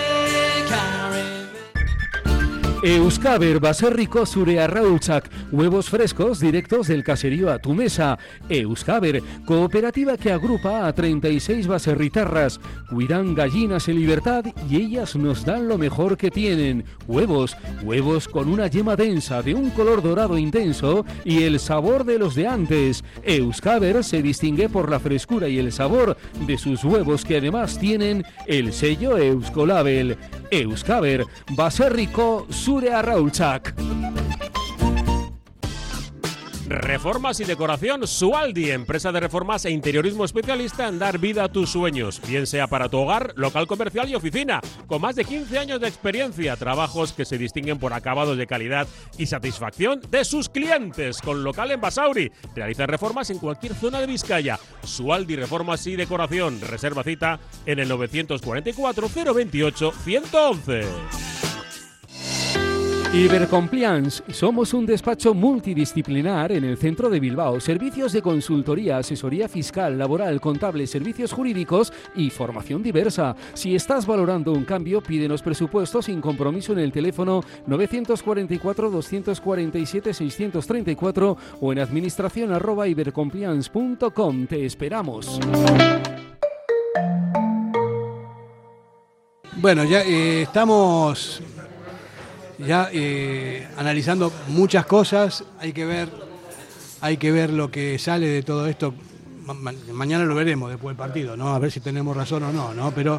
Euskaber baserriko zure arraultzak, huevos frescos directos del caserío a tu mesa. Euskaber, cooperativa que agrupa a 36 baserritarras. Cuidan gallinas en libertad y ellas nos dan lo mejor que tienen. Huevos con una yema densa de un color dorado intenso y el sabor de los de antes. Euskaber se distingue por la frescura y el sabor de sus huevos que además tienen el sello Euskolabel. Euskaber, baserriko zure arraultzak. Reformas y decoración Sualdi, empresa de reformas e interiorismo especialista en dar vida a tus sueños, bien sea para tu hogar, local comercial y oficina, con más de 15 años de experiencia, trabajos que se distinguen por acabados de calidad y satisfacción de sus clientes, con local en Basauri. Realiza reformas en cualquier zona de Vizcaya. Sualdi Reformas y Decoración, reserva cita en el 944 028 111. Ibercompliance. Somos un despacho multidisciplinar en el centro de Bilbao. Servicios de consultoría, asesoría fiscal, laboral, contable, servicios jurídicos y formación diversa. Si estás valorando un cambio, pídenos presupuesto sin compromiso en el teléfono 944-247-634 o en administración@ibercompliance.com. Te esperamos. Bueno, ya estamos... analizando muchas cosas. Hay que ver lo que sale de todo esto. Mañana lo veremos después del partido, ¿no? A ver si tenemos razón o no, ¿no? Pero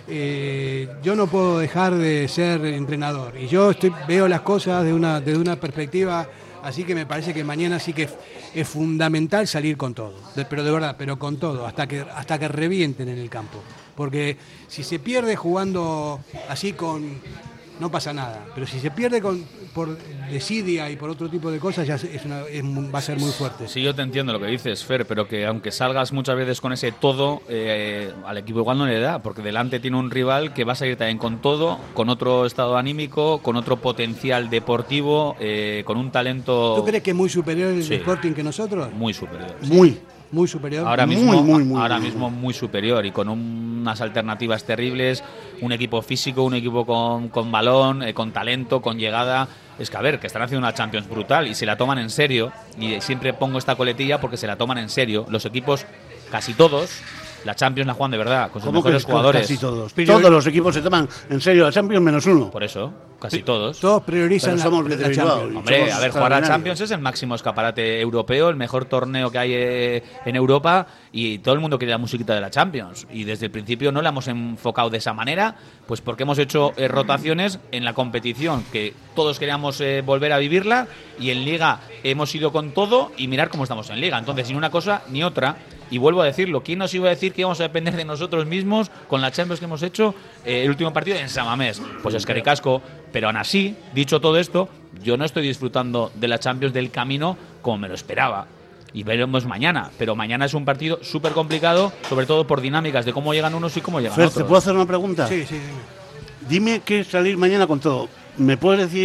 yo no puedo dejar de ser entrenador y yo veo las cosas de una perspectiva, así que me parece que mañana sí que es fundamental salir con todo, pero de verdad, pero con todo, hasta que revienten en el campo, porque si se pierde jugando así no pasa nada, pero si se pierde por desidia y por otro tipo de cosas ya va a ser muy fuerte. Sí, yo te entiendo lo que dices, Fer, pero que aunque salgas muchas veces con ese todo, al equipo igual no le da, porque delante tiene un rival que va a salir también con todo, con otro estado anímico, con otro potencial deportivo, con un talento... ¿Tú crees que es muy superior el Sí. Sporting que nosotros? Muy superior. Muy superior. Ahora mismo muy superior y con unas alternativas terribles, un equipo físico, un equipo con balón, con talento, con llegada. Es que a ver, que están haciendo una Champions brutal y se la toman en serio, y siempre pongo esta coletilla porque se la toman en serio. Los equipos, casi todos, la Champions la juegan de verdad, con sus mejores jugadores. Casi todos. Todos los equipos se toman en serio la Champions menos uno. Por eso, casi todos. Todos priorizan Pero somos la de Champions. Hombre, a ver, jugar a Champions es el máximo escaparate europeo, el mejor torneo que hay en Europa, y todo el mundo quiere la musiquita de la Champions. Y desde el principio no la hemos enfocado de esa manera, pues porque hemos hecho rotaciones en la competición, que todos queríamos volver a vivirla, y en Liga hemos ido con todo y mirar cómo estamos en Liga. Entonces, ni una cosa ni otra. Y vuelvo a decirlo, ¿quién nos iba a decir que íbamos a depender de nosotros mismos con la Champions que hemos hecho el último partido en San Mamés? Pues es caricasco, pero aún así, dicho todo esto, yo no estoy disfrutando de la Champions del camino como me lo esperaba. Y veremos mañana, pero mañana es un partido súper complicado, sobre todo por dinámicas de cómo llegan unos y cómo llegan Fer, otros. ¿te puedo hacer una pregunta? Sí. Dime que salir mañana con todo. ¿Me puedes decir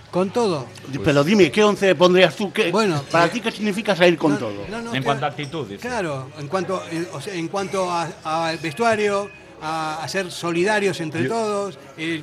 Con todo. Pero dime, ¿qué 11 pondrías tú? Bueno, ¿para ti qué significa salir con todo? En cuanto a actitud. Dice. Claro, en cuanto al vestuario, a ser solidarios entre todos,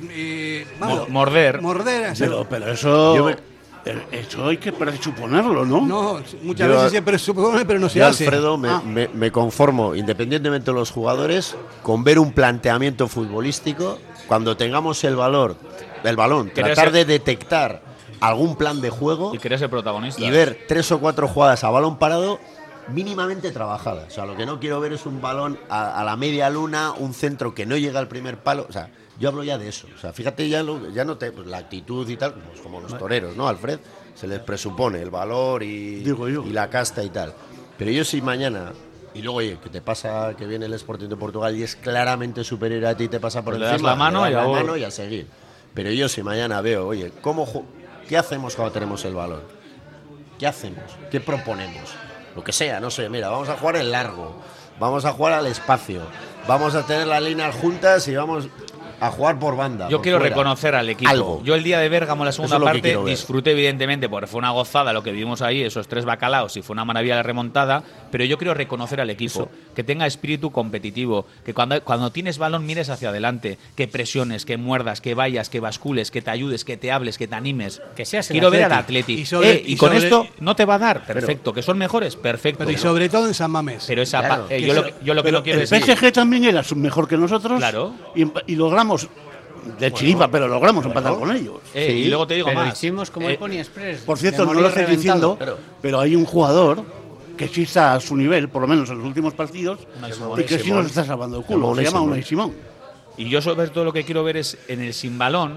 morder. Pero eso... Eso hay que presuponerlo, ¿no? No, muchas veces se presupone, pero no se hace. Alfredo, me conformo, independientemente de los jugadores, con ver un planteamiento futbolístico, cuando tengamos el balón, tratar de detectar algún plan de juego y querer ser protagonista. Y ver 3 o 4 jugadas a balón parado mínimamente trabajadas. O sea, lo que no quiero ver es un balón a la media luna, un centro que no llega al primer palo. O sea, yo hablo ya de eso. O sea, fíjate, pues, la actitud y tal, pues como los toreros, ¿no, Alfred? Se les presupone el valor y la casta y tal. Pero yo si mañana, y luego, oye, que te pasa que viene el Sporting de Portugal y es claramente superior a ti y te pasa por encima, le das la mano y a seguir. Pero yo si mañana veo, oye, ¿qué hacemos cuando tenemos el balón? ¿Qué hacemos? ¿Qué proponemos? Lo que sea, no sé, mira, vamos a jugar en largo, vamos a jugar al espacio, vamos a tener las líneas juntas y vamos a jugar por banda. Yo quiero fuera. reconocer al equipo. Algo. Yo el día de Bérgamo, la segunda parte, disfruté evidentemente porque fue una gozada lo que vivimos ahí, esos 3 bacalaos, y fue una maravilla la remontada, pero yo quiero reconocer al equipo, que tenga espíritu competitivo, que cuando tienes balón mires hacia adelante, que presiones, que muerdas, que vayas, que bascules, que te ayudes, que te hables, que te animes. Que seas quiero ver al Atleti. Y con esto no te va a dar, perfecto, que son mejores, perfecto. Pero y sobre todo en San Mamés. Pero yo lo que no quiero decir. El PSG también era mejor que nosotros. Claro. Y logramos de chiripa, pero logramos empatar con ellos. Y luego te digo más. Hicimos como el Pony Express. Por cierto, no lo estoy diciendo, pero hay un jugador que sí está a su nivel, por lo menos en los últimos partidos, y que sí nos está salvando el culo. Se llama Unai Simón. Y yo sobre todo lo que quiero ver es en el sin balón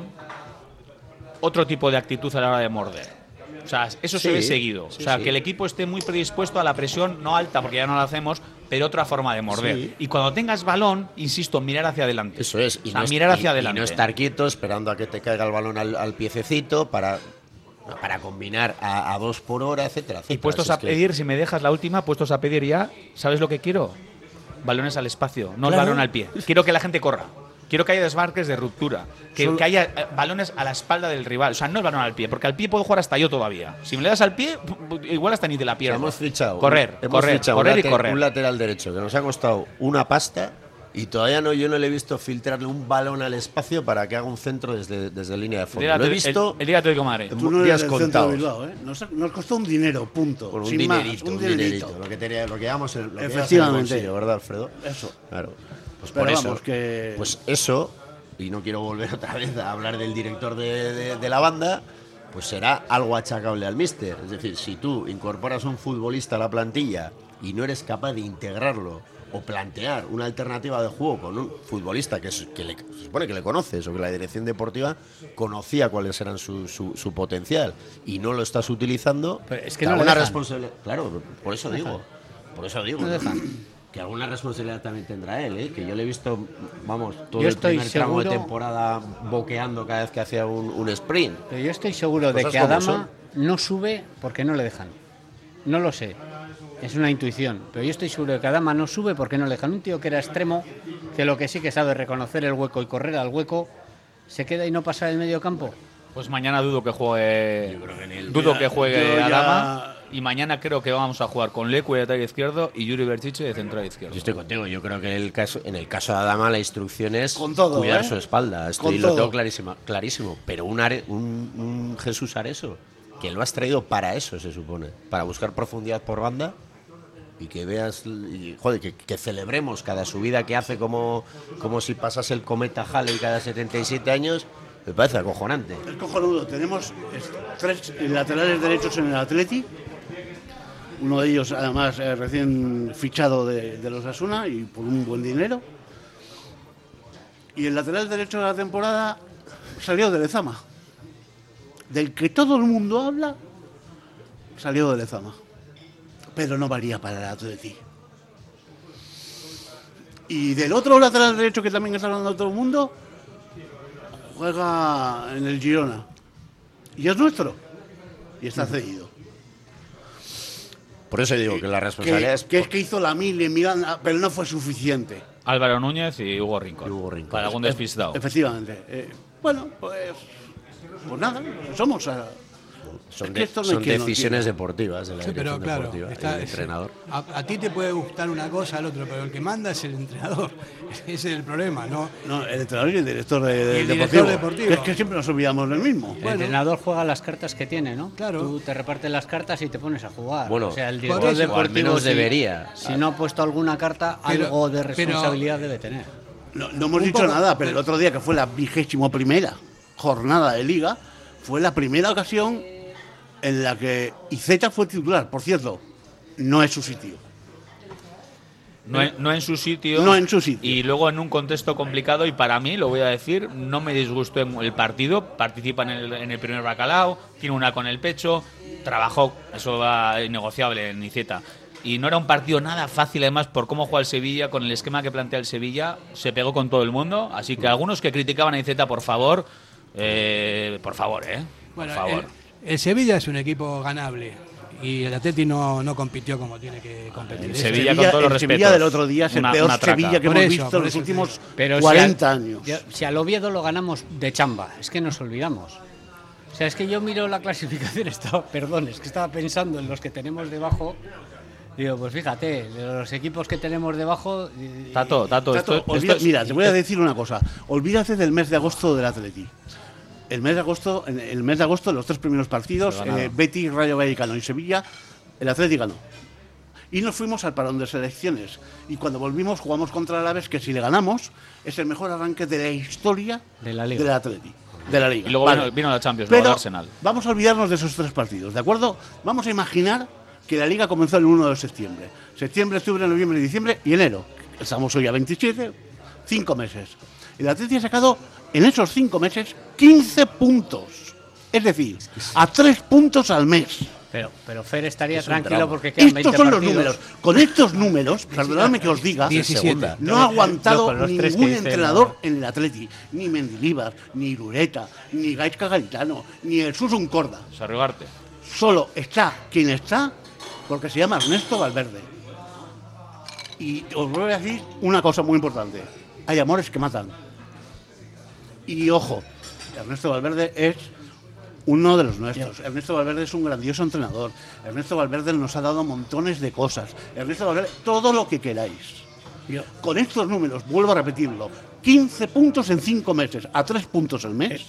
otro tipo de actitud a la hora de morder. O sea, eso se ve seguido. O sea, que el equipo esté muy predispuesto a la presión, no alta, porque ya no la hacemos, pero otra forma de morder. Sí. Y cuando tengas balón, insisto, mirar hacia adelante. Eso es. Y mirar hacia adelante. Y no estar quieto esperando a que te caiga el balón al piececito para combinar a 2 por hora, etcétera. Y puestos a pedir, si me dejas la última, puestos a pedir ya, ¿sabes lo que quiero? Balones al espacio, no el balón al pie. Quiero que la gente corra. Quiero que haya desmarques de ruptura, que haya balones a la espalda del rival. O sea, no el balón al pie, porque al pie puedo jugar hasta yo todavía. Si me le das al pie, igual hasta ni te la pierdo. Hemos fichado correr y correr. Un lateral derecho que nos ha costado una pasta y todavía yo no le he visto filtrarle un balón al espacio para que haga un centro desde línea de fondo. Lo he visto el día Atlético de Madrid. Tú no eres del centro de Bilbao, ¿eh? Nos costó un dinero, punto. Por un sin dinerito, más, un dinerito. Lo que llevamos en el Efectivamente. bolsillo, ¿verdad, Alfredo? Eso. Claro. Pues pero por vamos, eso. que... Pues eso, y no quiero volver otra vez a hablar del director de la banda, pues será algo achacable al míster. Es decir, si tú incorporas un futbolista a la plantilla y no eres capaz de integrarlo o plantear una alternativa de juego con un futbolista que se supone que le conoces o que la dirección deportiva conocía cuáles eran su potencial y no lo estás utilizando, pero es que no alguna responsabilidad. Claro, por eso digo. No dejan. Que alguna responsabilidad también tendrá él, que yo le he visto, vamos, todo el primer tramo de temporada boqueando cada vez que hacía un sprint. Pero yo estoy seguro de que Adama no sube porque no le dejan. No lo sé, es una intuición, pero yo estoy seguro de que Adama no sube porque no le dejan. Un tío que era extremo, que lo que sí que sabe reconocer el hueco y correr al hueco, se queda y no pasa del medio campo. Pues mañana dudo que juegue Adama. Y mañana creo que vamos a jugar con Lecu de lateral izquierdo y Yuri Berchiche de central izquierdo. Yo estoy contigo. Yo creo que en el caso de Adama la instrucción es todo, cuidar su espalda. Esto lo tengo clarísimo. Pero un Jesús Areso, que lo has traído para eso, se supone. Para buscar profundidad por banda y que veas... que celebremos cada subida que hace como si pasase el cometa Halley cada 77 años... Me parece acojonante. Es cojonudo. Tenemos 3 laterales derechos en el Atleti. Uno de ellos, además, recién fichado de los Osasuna y por un buen dinero. Y el lateral derecho de la temporada salió de Lezama. Del que todo el mundo habla, salió de Lezama. Pero no valía para el Atleti. Y del otro lateral derecho que también está hablando todo el mundo, juega en el Girona. Y es nuestro. Y está cedido. Por eso digo que la responsabilidad es... Que hizo la mil en Miranda, pero no fue suficiente. Álvaro Núñez y Hugo Rincón. Para algún despistado. Efectivamente. Bueno, pues... Pues nada, somos... Son decisiones decisiones deportivas de la Sí, pero dirección claro, deportiva, el entrenador. A ti te puede gustar una cosa, al otro, pero el que manda es el entrenador. Ese es el problema, ¿no? No, el entrenador y el director deportivo. Que es que siempre nos olvidamos del mismo. El entrenador juega las cartas que tiene, ¿no? Claro. Tú te repartes las cartas y te pones a jugar. Bueno, o sea, el director o deportivo al menos debería. Si no ha puesto alguna carta, algo de responsabilidad debe tener. No hemos dicho nada, pero el otro día, que fue la 21ª jornada de Liga, fue la primera ocasión en la que Iceta fue titular. Por cierto, no es su sitio. No en su sitio. No en su sitio. Y luego en un contexto complicado, y para mí, lo voy a decir, no me disgustó el partido. Participa en el primer bacalao, tiene una con el pecho, trabajó, eso va innegociable en Iceta. Y no era un partido nada fácil, además, por cómo juega el Sevilla, con el esquema que plantea el Sevilla, se pegó con todo el mundo. Así que algunos que criticaban a Iceta, por favor, por favor. Bueno, por favor. El Sevilla es un equipo ganable y el Atleti no compitió como tiene que competir. El Sevilla, con todos los respetos. El Sevilla del otro día es el peor Sevilla que hemos visto en los últimos 40 años. Si al Oviedo lo ganamos de chamba, es que nos olvidamos. O sea, es que yo miro la clasificación, estaba pensando en los que tenemos debajo. Digo, pues fíjate, de los equipos que tenemos debajo... Tato, mira, te voy a decir una cosa. Olvídate del mes de agosto del Atleti. El mes de agosto, los 3 primeros partidos, Betis, Rayo Vallecano y Sevilla, el Atleti ganó. Y nos fuimos al parón de selecciones. Y cuando volvimos jugamos contra el Alavés, que si le ganamos es el mejor arranque de la historia de la Liga. del Atleti. De la Liga. Y luego vino la Champions, pero luego el Arsenal. Vamos a olvidarnos de esos 3 partidos, ¿de acuerdo? Vamos a imaginar que la Liga comenzó el 1 de septiembre. Septiembre, octubre, noviembre, diciembre y enero. Estamos hoy a 27, 5 meses. El Atleti ha sacado en esos 5 meses 15 puntos. Es decir, a 3 puntos al mes. Pero Fer estaría tranquilo porque quedan 20 Estos son partidos. los números. Con estos números, perdonadme que os diga, 17. no ha aguantado los ningún entrenador en el Atleti. Ni Mendilibar, ni Irureta, ni Gaizka Garitano, ni el Susun Corda. Sarriugarte. Solo está quien está porque se llama Ernesto Valverde. Y os voy a decir una cosa muy importante. Hay amores que matan. Y ojo, Ernesto Valverde es uno de los nuestros. Ernesto Valverde es un grandioso entrenador. Ernesto Valverde nos ha dado montones de cosas. Ernesto Valverde, todo lo que queráis. Con estos números, vuelvo a repetirlo, 15 puntos en 5 meses, a 3 puntos al mes,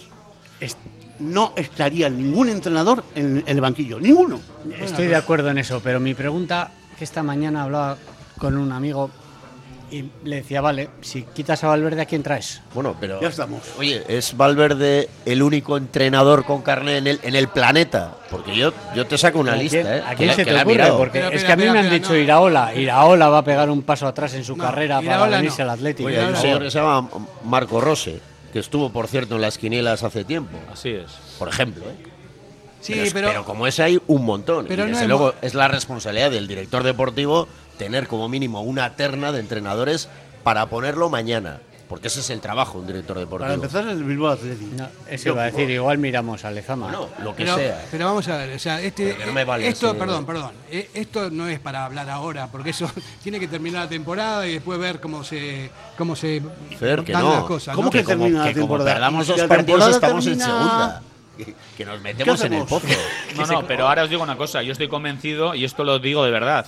no estaría ningún entrenador en el banquillo. Ninguno. Estoy de acuerdo en eso, pero mi pregunta, que esta mañana hablaba con un amigo y le decía, vale, si quitas a Valverde, ¿a quién traes? Bueno, pero ya estamos. Oye, ¿es Valverde el único entrenador con carné en el planeta? Porque yo te saco una lista, ¿eh? ¿A quién se te ocurre? Porque es que a mí me han dicho Iraola. Iraola va a pegar un paso atrás en su carrera para venirse al Atlético. Oye, hay un señor que se llama Marco Rose, que estuvo, por cierto, en las quinielas hace tiempo. Así es. Por ejemplo, ¿eh? Sí, pero como ese hay un montón. Pero y desde luego es la responsabilidad del director deportivo tener como mínimo una terna de entrenadores para ponerlo mañana. Porque ese es el trabajo de un director deportivo. Para empezar, el Bilbao Athletic. No, eso iba a decir, igual miramos a Lezama. No, lo que sea. Pero vamos a ver, o sea, no me vale esto, ese- perdón, esto no es para hablar ahora, porque eso tiene que terminar la temporada y después ver cómo se Fer, que dan no. las cosas. ¿Cómo ¿no? que termina la que como temporada? perdamos Y si 2 la partidos temporada estamos en termina- segunda. Que nos metemos en el pozo. No, pero ahora os digo una cosa. Yo estoy convencido, y esto lo digo de verdad.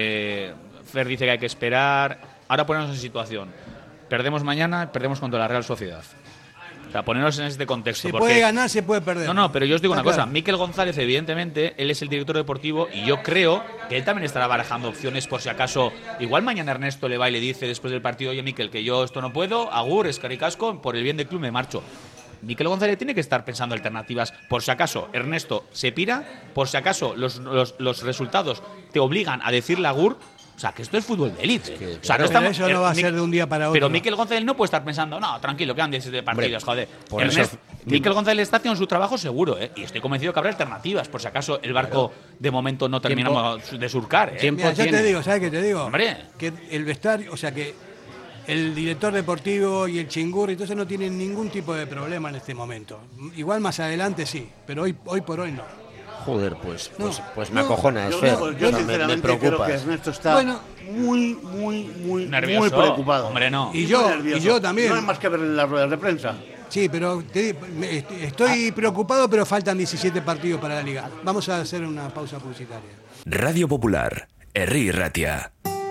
Fer dice que hay que esperar. Ahora ponernos en situación. Perdemos mañana, perdemos contra la Real Sociedad. O sea, ponernos en este contexto. Se porque... puede ganar, se puede perder. No, pero yo os digo Está una cosa. claro. Mikel González, evidentemente, él es el director deportivo y yo creo que él también estará barajando opciones por si acaso. Igual mañana Ernesto le va y le dice después del partido, oye, Mikel, que yo esto no puedo, agur, escaricasco, por el bien del club me marcho. Mikel González tiene que estar pensando alternativas por si acaso Ernesto se pira, por si acaso los resultados te obligan a decirle agur. O sea, que esto es fútbol de élite. O sea, Pero eso no va a ser de un día para otro. Pero Mikel González no puede estar pensando, no, tranquilo, quedan 17 partidos, joder. por eso- Mikel González está haciendo su trabajo seguro, ¿eh? Y estoy convencido que habrá alternativas, por si acaso el barco de momento no terminamos de surcar, ¿eh? Mira, yo te digo, ¿sabes qué te digo? Hombre. Que el vestuario, o sea, que el director deportivo y el chingurri, entonces no tienen ningún tipo de problema en este momento. Igual más adelante sí, pero hoy por hoy no. Joder, pues me no. acojonas, Yo, Fer. yo O sea, me sinceramente creo que preocupas. Ernesto está Bueno. muy Nervioso. muy preocupado. Hombre, no. Y yo Muy nervioso. también. No hay más que ver en las ruedas de prensa. Sí, pero estoy preocupado, pero faltan 17 partidos para la Liga. Vamos a hacer una pausa publicitaria. Radio Popular, Herri Ratia.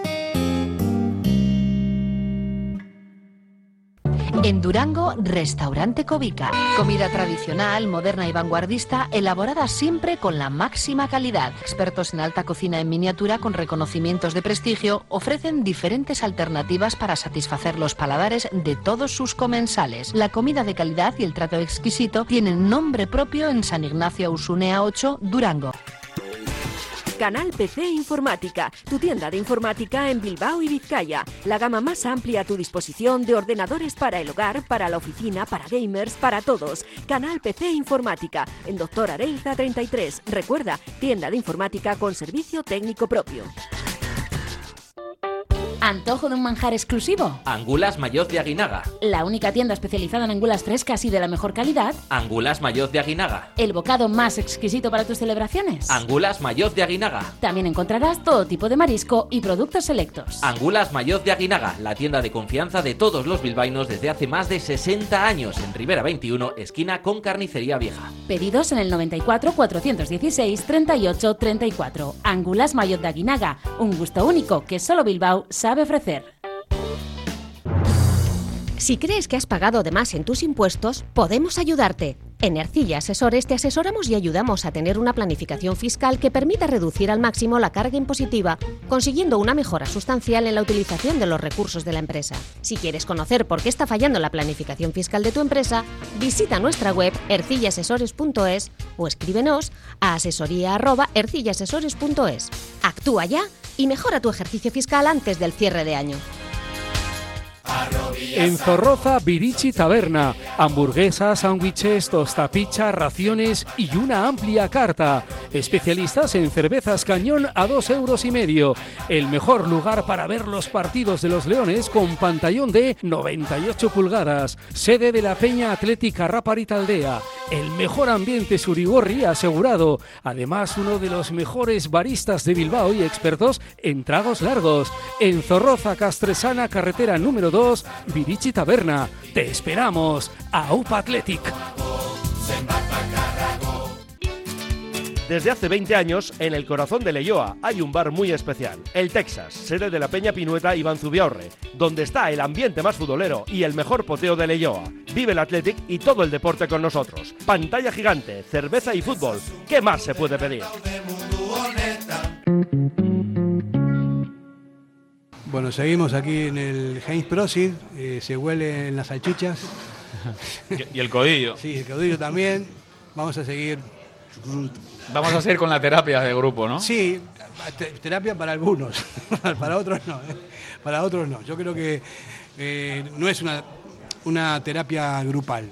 En Durango, Restaurante Covica. Comida tradicional, moderna y vanguardista, elaborada siempre con la máxima calidad. Expertos en alta cocina en miniatura con reconocimientos de prestigio ofrecen diferentes alternativas para satisfacer los paladares de todos sus comensales. La comida de calidad y el trato exquisito tienen nombre propio en San Ignacio Ausunea 8, Durango. Canal PC Informática, tu tienda de informática en Bilbao y Vizcaya. La gama más amplia a tu disposición de ordenadores para el hogar, para la oficina, para gamers, para todos. Canal PC Informática, en Doctor Areilza 33. Recuerda, tienda de informática con servicio técnico propio. ¿Antojo de un manjar exclusivo? Angulas Mayoz de Aguinaga. La única tienda especializada en angulas frescas y de la mejor calidad. Angulas Mayoz de Aguinaga. ¿El bocado más exquisito para tus celebraciones? Angulas Mayoz de Aguinaga. También encontrarás todo tipo de marisco y productos selectos. Angulas Mayoz de Aguinaga, la tienda de confianza de todos los bilbaínos desde hace más de 60 años en Ribera 21, esquina con Carnicería Vieja. Pedidos en el 94 416 38 34. Angulas Mayoz de Aguinaga, un gusto único que solo Bilbao sabe ofrecer. Si crees que has pagado de más en tus impuestos, podemos ayudarte. En Ercilla Asesores te asesoramos y ayudamos a tener una planificación fiscal que permita reducir al máximo la carga impositiva, consiguiendo una mejora sustancial en la utilización de los recursos de la empresa. Si quieres conocer por qué está fallando la planificación fiscal de tu empresa, visita nuestra web ercillaasesores.es o escríbenos a asesoría@ercillaasesores.es. Actúa ya y mejora tu ejercicio fiscal antes del cierre de año. En Zorroza, Virici Taberna. Hamburguesas, sándwiches, tostapicha, raciones y una amplia carta. Especialistas en cervezas Cañón a 2,5 €. El mejor lugar para ver los partidos de los Leones con pantallón de 98 pulgadas. Sede de la Peña Atlética Raparitaldea. El mejor ambiente surigorri asegurado. Además, uno de los mejores baristas de Bilbao y expertos en tragos largos. En Zorroza, Castresana, carretera número 2, Virici Taberna. Te esperamos. AUPA Athletic. Desde hace 20 años, en el corazón de Leioa hay un bar muy especial, el Texas, sede de la Peña Pinueta Iván Zubiaurre, donde está el ambiente más futbolero y el mejor poteo de Leioa. Vive el Athletic y todo el deporte con nosotros. Pantalla gigante, cerveza y fútbol. ¿Qué más se puede pedir? Bueno, seguimos aquí en el Heinz Prosid, se huele en las salchichas. Y el codillo. Sí, el codillo también. Vamos a seguir. Vamos a seguir con la terapia de grupo, ¿no? Sí, terapia para algunos, para otros no. Para otros no. Yo creo que no es una terapia grupal.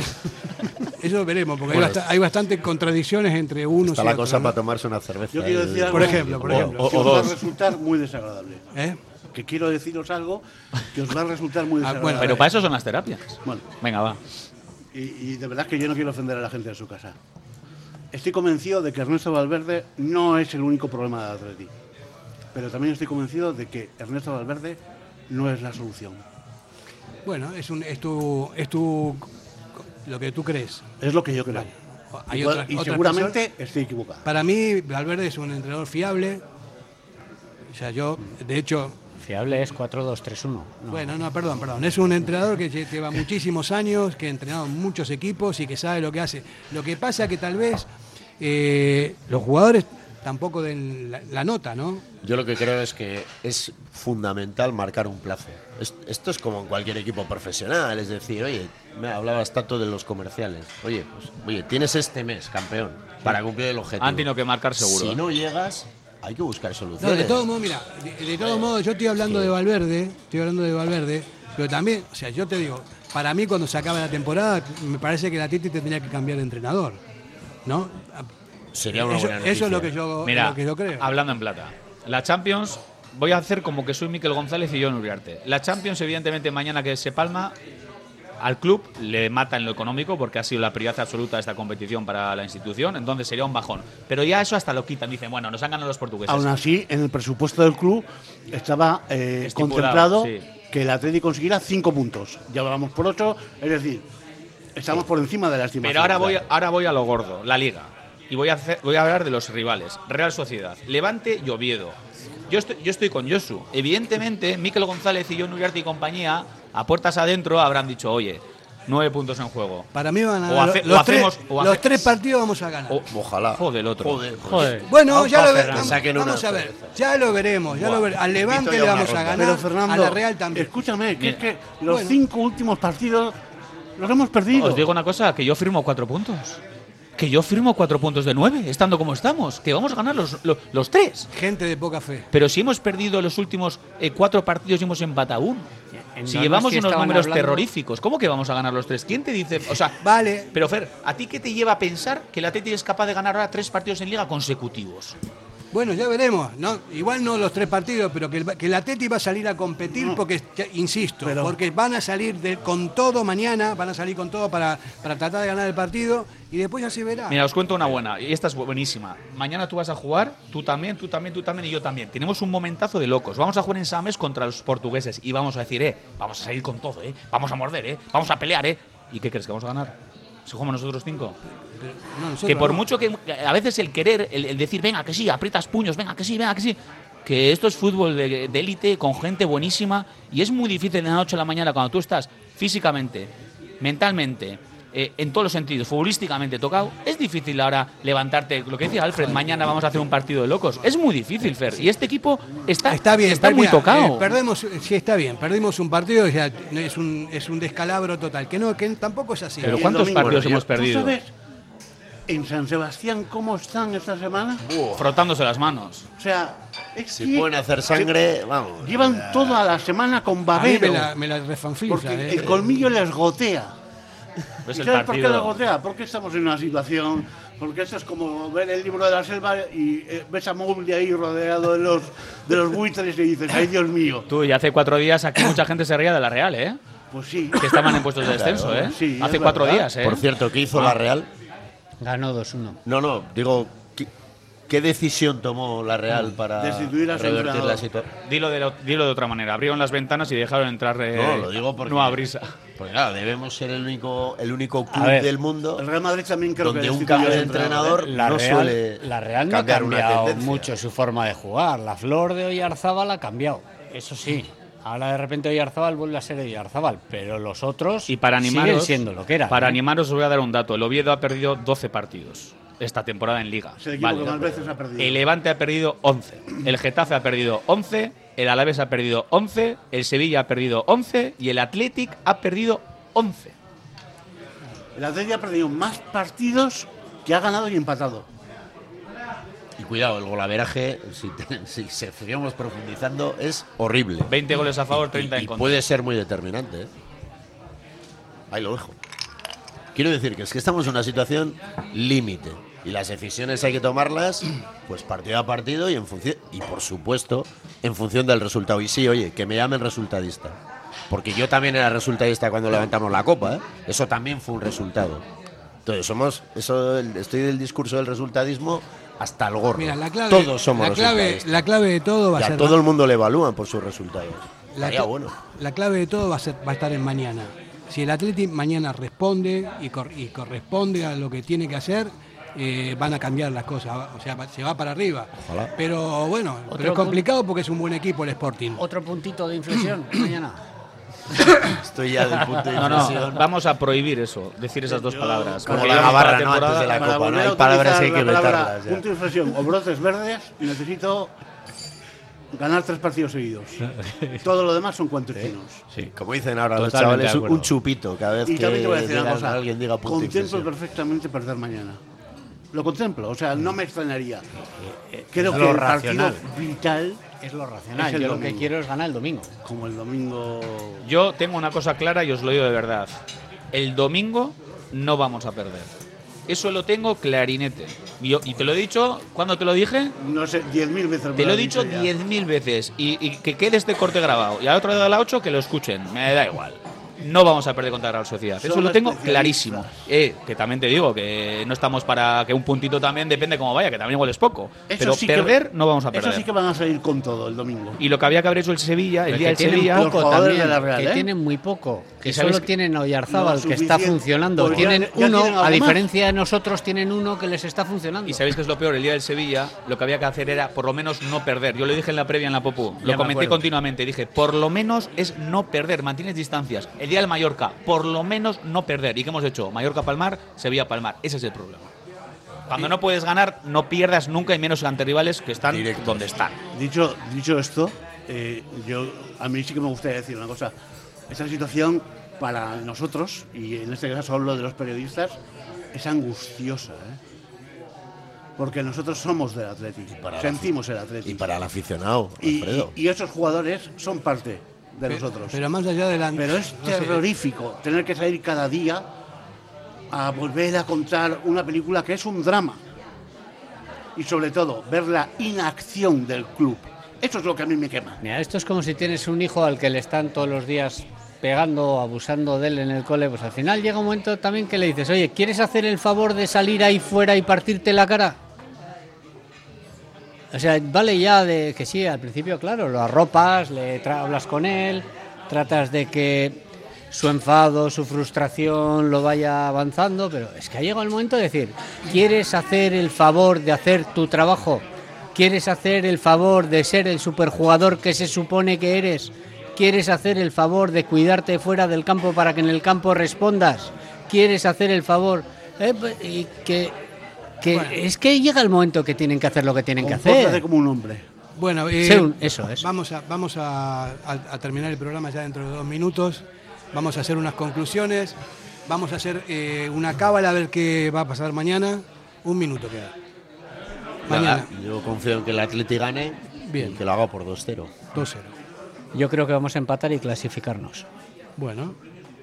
Eso veremos, porque bueno, hay bastantes contradicciones entre unos está y otros. Está la cosa para tomarse una cerveza. Yo quiero decir algo, por ejemplo. Que os va a resultar muy desagradable. Que quiero deciros algo que os va a resultar muy desagradable. Bueno, pero para eso son las terapias. Bueno. Venga, va. Y de verdad que yo no quiero ofender a la gente de su casa. Estoy convencido de que Ernesto Valverde no es el único problema del Atleti. Pero también estoy convencido de que Ernesto Valverde no es la solución. Bueno, es tu lo que tú crees. Es lo que yo creo. Vale. Y seguramente estoy equivocado. Para mí, Valverde es un entrenador fiable. O sea, yo, de hecho... Fiable es 4-2-3-1. No. Bueno, no, perdón. Es un entrenador que lleva muchísimos años, que ha entrenado muchos equipos y que sabe lo que hace. Lo que pasa que tal vez los jugadores tampoco den la nota, ¿no? Yo lo que creo es que es fundamental marcar un plazo. Esto es como en cualquier equipo profesional, es decir, oye, me hablabas tanto de los comerciales. Oye, tienes este mes, campeón, para cumplir el objetivo. Han tenido que marcar seguro. Si no llegas, hay que buscar soluciones. No, de todos modos, mira, de todos modos, yo estoy hablando de Valverde, pero también, o sea, yo te digo, para mí cuando se acabe la temporada, me parece que la Titi tendría que cambiar de entrenador, ¿no? Sería una buena noticia. Eso es lo que yo creo. Hablando en plata, la Champions, voy a hacer como que soy Miquel González y yo en Uriarte. La Champions, evidentemente, mañana que se palma, al club le mata en lo económico porque ha sido la prioridad absoluta de esta competición para la institución, entonces sería un bajón. Pero ya eso hasta lo quitan, dicen, bueno, nos han ganado los portugueses. Aún así, en el presupuesto del club estaba contemplado que el Atleti consiguiera 5 puntos. Ya vamos por 8, es decir, Estamos por encima de la estimación. Pero ahora voy a lo gordo, la Liga. Y voy a hablar de los rivales. Real Sociedad, Levante y Oviedo. Yo estoy con Josu. Evidentemente, Mikel González y Jon Uriarte y compañía, a puertas adentro, habrán dicho, oye, 9 puntos en juego. Para mí van a ganar los 3 partidos vamos a ganar. Ojalá. Joder, el otro. Joder. Bueno, ya lo veremos. Vamos a ver. Ya lo veremos. Al Levante le vamos a ganar. Pero Fernando, a la Real también. Escúchame, que es que los 5 últimos partidos los hemos perdido. Os digo una cosa, que yo firmo 4 puntos. Que yo firmo 4 puntos de 9, estando como estamos. Que vamos a ganar los 3. Gente de poca fe. Pero si hemos perdido los últimos 4 partidos y hemos empatado 1. Si llevamos unos números terroríficos, ¿cómo que vamos a ganar los 3? ¿Quién te dice? O sea, vale. Pero Fer, ¿a ti qué te lleva a pensar que el Atleti es capaz de ganar ahora 3 partidos en Liga consecutivos? Bueno, ya veremos. Igual no los 3 partidos, pero que el Atleti va a salir a competir porque, insisto, porque van a salir con todo mañana, van a salir con todo para tratar de ganar el partido y después ya se verá. Mira, os cuento una buena, y esta es buenísima. Mañana tú vas a jugar, tú también y yo también. Tenemos un momentazo de locos. Vamos a jugar en Samés contra los portugueses y vamos a decir, vamos a salir con todo, vamos a morder, vamos a pelear, ¿Y qué crees que vamos a ganar? Si jugamos nosotros 5. Que por mucho que a veces el querer, el decir, venga que sí, aprietas puños, venga que sí, que esto es fútbol de élite con gente buenísima y es muy difícil de la noche a la mañana cuando tú estás físicamente, mentalmente, en todos los sentidos, futbolísticamente tocado, es difícil ahora levantarte. Lo que decía Alfred, mañana vamos a hacer un partido de locos. Es muy difícil, Fer. Y este equipo está bien, está muy tocado. Sí, está bien. Perdimos un partido, o sea, es un descalabro total. Que tampoco es así. Pero ¿cuántos partidos hemos perdido? ¿Tú sabes en San Sebastián cómo están esta semana? Frotándose las manos. O sea, si pueden hacer sangre, vamos. Llevan toda la semana con babero. Me la refanflincha. Porque el colmillo les gotea. ¿Ves ¿Y el sabes por qué partido? les gotea? Porque estamos en una situación. Porque esto es como ver el libro de la selva y ves a Mowgli ahí rodeado de los buitres y dices, ¡ay, Dios mío! Tú, y hace 4 días aquí mucha gente se reía de la Real, ¿eh? Pues sí. Que estaban en puestos de descenso, Claro. ¿eh? Sí, hace es 4 verdad. días, ¿eh? Por cierto, ¿qué hizo la Real? Ganó 2-1. No, digo, ¿qué decisión tomó la Real para destituir a su revertir entrenador? la situación? Dilo de otra manera. Abrieron las ventanas y dejaron entrar No, lo digo porque nueva brisa. Porque claro, debemos ser el único club ver, del mundo El Real Madrid también creo donde que un cambio de entrenador La no Real, suele la Real no ha cambiar una cambiado tendencia. mucho su forma de jugar. La Flor de Oyarzábal ha cambiado, eso sí. Ahora de repente Oyarzábal vuelve a ser Oyarzábal, pero los otros Y para siguen animaros, siendo lo que eran. Para animaros os voy a dar un dato. El Oviedo ha perdido 12 partidos esta temporada en Liga. Es el equipo que más veces ha perdido. El Levante ha perdido 11. El Getafe ha perdido 11. El Alavés ha perdido 11. El Sevilla ha perdido 11. Y el Athletic ha perdido 11. El Atlético ha perdido más partidos que ha ganado y empatado. Y cuidado, el golaveraje, si seguimos profundizando, es horrible. 20 goles a favor, 30 en y contra. puede ser muy determinante, ¿eh? Ahí lo dejo. Quiero decir que es que estamos en una situación límite. Y las decisiones hay que tomarlas pues partido a partido y por supuesto en función del resultado. Y sí, oye, que me llamen resultadista. Porque yo también era resultadista cuando levantamos la copa, ¿eh? Eso también fue un resultado. Entonces estoy del discurso del resultadismo hasta el gorro. Mira, Todos somos resultadistas. La clave de todo va Y a a ser. todo el mundo le evalúan por sus resultados. La Bueno. clave de todo va a estar en mañana. Si el Atlético mañana responde y corresponde a lo que tiene que hacer, van a cambiar las cosas. O sea, se va para arriba. Ojalá. Pero bueno, pero es complicado porque es un buen equipo el Sporting. Otro puntito de inflexión mañana. Estoy ya del punto de No, inflexión. vamos a prohibir eso, decir esas dos palabras. Como Porque la para Navarra, ¿no? temporada- Antes de la Para copa, ¿no? volver a Hay palabras que hay utilizar que la palabra vetarlas. ya. punto de inflexión o brotes verdes, necesito ganar 3 partidos seguidos. Todo lo demás son cuentos chinos. Sí, como dicen ahora los Totalmente chavales, de acuerdo. un chupito cada vez Y que también te voy a decir una cosa. alguien diga punto de Contemplo inflexión. perfectamente perder mañana. Lo contemplo, o sea, no me extrañaría. Creo es que lo el racional. partido vital Es lo racional. Es el Yo lo que domingo. quiero es ganar el domingo. como el domingo. Yo tengo una cosa clara y os lo digo de verdad. El domingo no vamos a perder. Eso lo tengo clarinete. Y te lo he dicho, ¿cuándo te lo dije? No sé, 10.000 veces. Te me lo he has dicho ya. 10.000 veces. Y que quede este corte grabado. Y al otro día de la 8 que lo escuchen. Me da igual. no vamos a perder contra la Real Sociedad. Eso Son lo tengo especialistas. clarísimo. Que también te digo que no estamos para que un puntito también depende cómo vaya, que también igual es poco. Eso Pero sí perder no vamos a perder. Eso sí que van a salir con todo el domingo. Y lo que había que haber hecho el Sevilla, el Pero día del que tienen Sevilla, poco Los jugadores también, de la Real, que ¿eh? tienen muy poco, que ¿Y sabéis solo tienen a Oyarzábal, lo que está suficiente? funcionando. Pues Tienen ya tienen uno, algo a más. diferencia de nosotros, tienen uno que les está funcionando. y sabéis que es lo peor, el día del Sevilla, lo que había que hacer era por lo menos no perder. Yo lo dije en la previa en la Popu, Ya lo me comenté acuerdo. continuamente, dije, por lo menos es no perder, mantienes distancias. El día del Mallorca, por lo menos no perder. ¿Y qué hemos hecho? Mallorca-Palmar, Sevilla-Palmar. Ese es el problema. Cuando no puedes ganar, no pierdas nunca, y menos ante rivales que están donde están. Dicho esto, a mí sí que me gustaría decir una cosa. Esta situación para nosotros, y en este caso hablo de los periodistas, es angustiosa, porque nosotros somos del Atleti, sentimos el Atleti. Y para el aficionado, Y, Alfredo. y esos jugadores son parte de nosotros. Pero más allá de la... Pero es no sé, terrorífico tener que salir cada día a volver a contar una película que es un drama. Y sobre todo, ver la inacción del club. Eso es lo que a mí me quema. Mira, esto es como si tienes un hijo al que le están todos los días pegando o abusando de él en el cole, pues al final llega un momento también que le dices, oye, ¿quieres hacer el favor de salir ahí fuera y partirte la cara? O sea, vale ya de que sí, al principio, claro, lo arropas, hablas con él, tratas de que su enfado, su frustración lo vaya avanzando, pero es que ha llegado el momento de decir, ¿quieres hacer el favor de hacer tu trabajo? ¿Quieres hacer el favor de ser el superjugador que se supone que eres? ¿Quieres hacer el favor de cuidarte fuera del campo para que en el campo respondas? ¿Quieres hacer el favor? Y bueno, es que llega el momento que tienen que hacer lo que tienen que hacer. Compórtate como un hombre. Bueno, eso es. Vamos a terminar el programa ya dentro de 2 minutos. Vamos a hacer unas conclusiones. Vamos a hacer una cábala a ver qué va a pasar mañana. 1 minuto queda. Mañana. Yo confío en que el Atleti gane. Bien. Y que lo haga por 2-0. 2-0. Yo creo que vamos a empatar y clasificarnos. Bueno.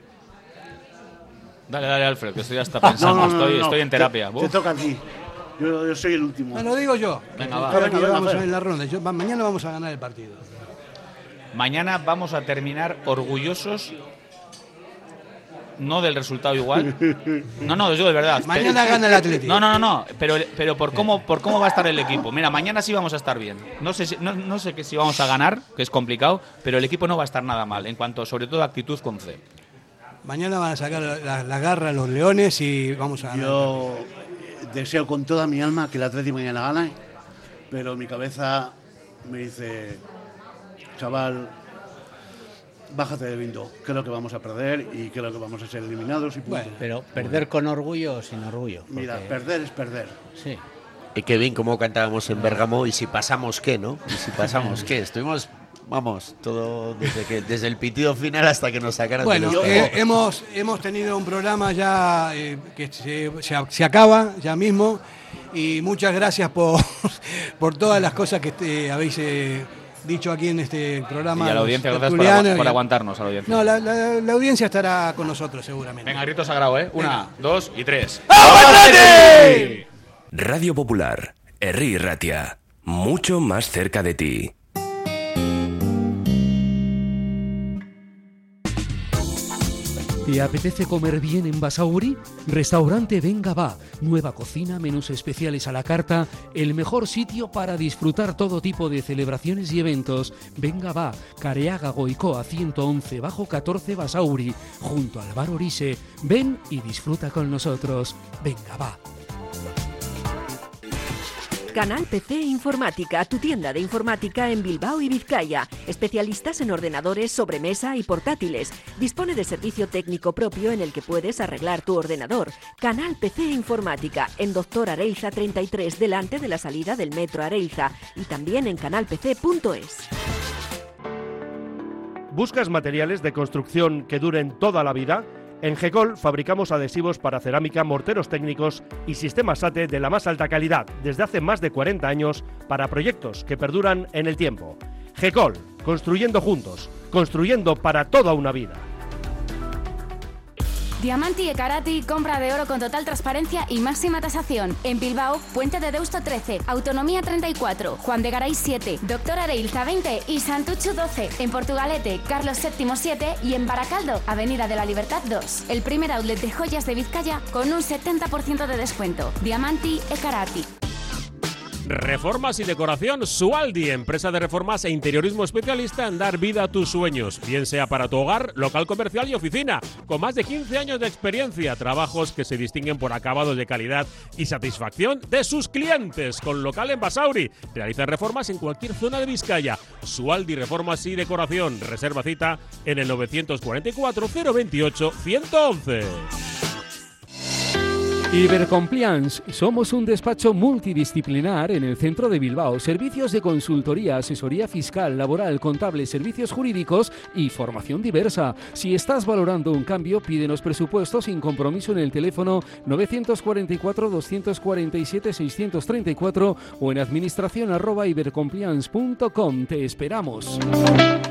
Dale, Alfred, que estoy hasta pensando. No, estoy en terapia. Te toca a ti. Yo soy el último. No, lo digo yo. Venga, va. Ahora que Venga, vamos Fer. en la ronda. Mañana vamos a ganar el partido. Mañana vamos a terminar orgullosos, no del resultado igual. No, yo de verdad. Mañana gana el Atlético. No, pero por cómo va a estar el equipo. Mira, mañana sí vamos a estar bien. No sé que si vamos a ganar, que es complicado, pero el equipo no va a estar nada mal, en cuanto sobre todo a actitud con C. Mañana van a sacar la garra a los leones y vamos a ganar. Yo deseo con toda mi alma que el Atleti mañana gane, pero mi cabeza me dice, chaval, bájate de viento. Creo que vamos a perder y creo que vamos a ser eliminados y punto. Bueno, pero perder con orgullo o sin orgullo. Mira, perder es perder. Sí. Y qué bien cómo cantábamos en Bérgamo. Y si pasamos, ¿qué, no? Y si pasamos, ¿qué? Estuvimos, vamos, todo desde el pitido final hasta que nos sacaran. Bueno, hemos tenido un programa ya que se acaba ya mismo. Y muchas gracias por todas las cosas que habéis dicho aquí en este programa. Y a la audiencia, gracias por aguantarnos a la audiencia. No, la audiencia estará con nosotros seguramente. Venga, grito sagrado, ¿eh? 1, 2 y 3. Radio Popular, Herri Ratia, mucho más cerca de ti. ¿Te apetece comer bien en Basauri? Restaurante Venga Va. Nueva cocina, menús especiales a la carta, el mejor sitio para disfrutar todo tipo de celebraciones y eventos. Venga Va, Careaga Goicoa 111 bajo 14 Basauri, junto al bar Orise. Ven y disfruta con nosotros. Venga Va. Canal PC Informática, tu tienda de informática en Bilbao y Vizcaya. Especialistas en ordenadores, sobremesa y portátiles. Dispone de servicio técnico propio en el que puedes arreglar tu ordenador. Canal PC Informática, en Doctor Areilza 33, delante de la salida del metro Areilza. Y también en canalpc.es. ¿Buscas materiales de construcción que duren toda la vida? En GECOL fabricamos adhesivos para cerámica, morteros técnicos y sistemas SATE de la más alta calidad desde hace más de 40 años para proyectos que perduran en el tiempo. GECOL, construyendo juntos, construyendo para toda una vida. Diamanti e Karati, compra de oro con total transparencia y máxima tasación. En Bilbao, Puente de Deusto 13, Autonomía 34, Juan de Garay 7, Doctor Areilza 20 y Santuchu 12. En Portugalete, Carlos VII 7 y en Baracaldo, Avenida de la Libertad 2. El primer outlet de joyas de Vizcaya con un 70% de descuento. Diamanti e Karati. Reformas y decoración Sualdi, empresa de reformas e interiorismo especialista en dar vida a tus sueños, bien sea para tu hogar, local comercial y oficina, con más de 15 años de experiencia, trabajos que se distinguen por acabados de calidad y satisfacción de sus clientes, con local en Basauri. Realizan reformas en cualquier zona de Vizcaya. Sualdi Reformas y Decoración, reserva cita en el 944 028 111. Ibercompliance. Somos un despacho multidisciplinar en el centro de Bilbao. Servicios de consultoría, asesoría fiscal, laboral, contable, servicios jurídicos y formación diversa. Si estás valorando un cambio, pídenos presupuestos sin compromiso en el teléfono 944-247-634 o en administración@ibercompliance.com. Te esperamos.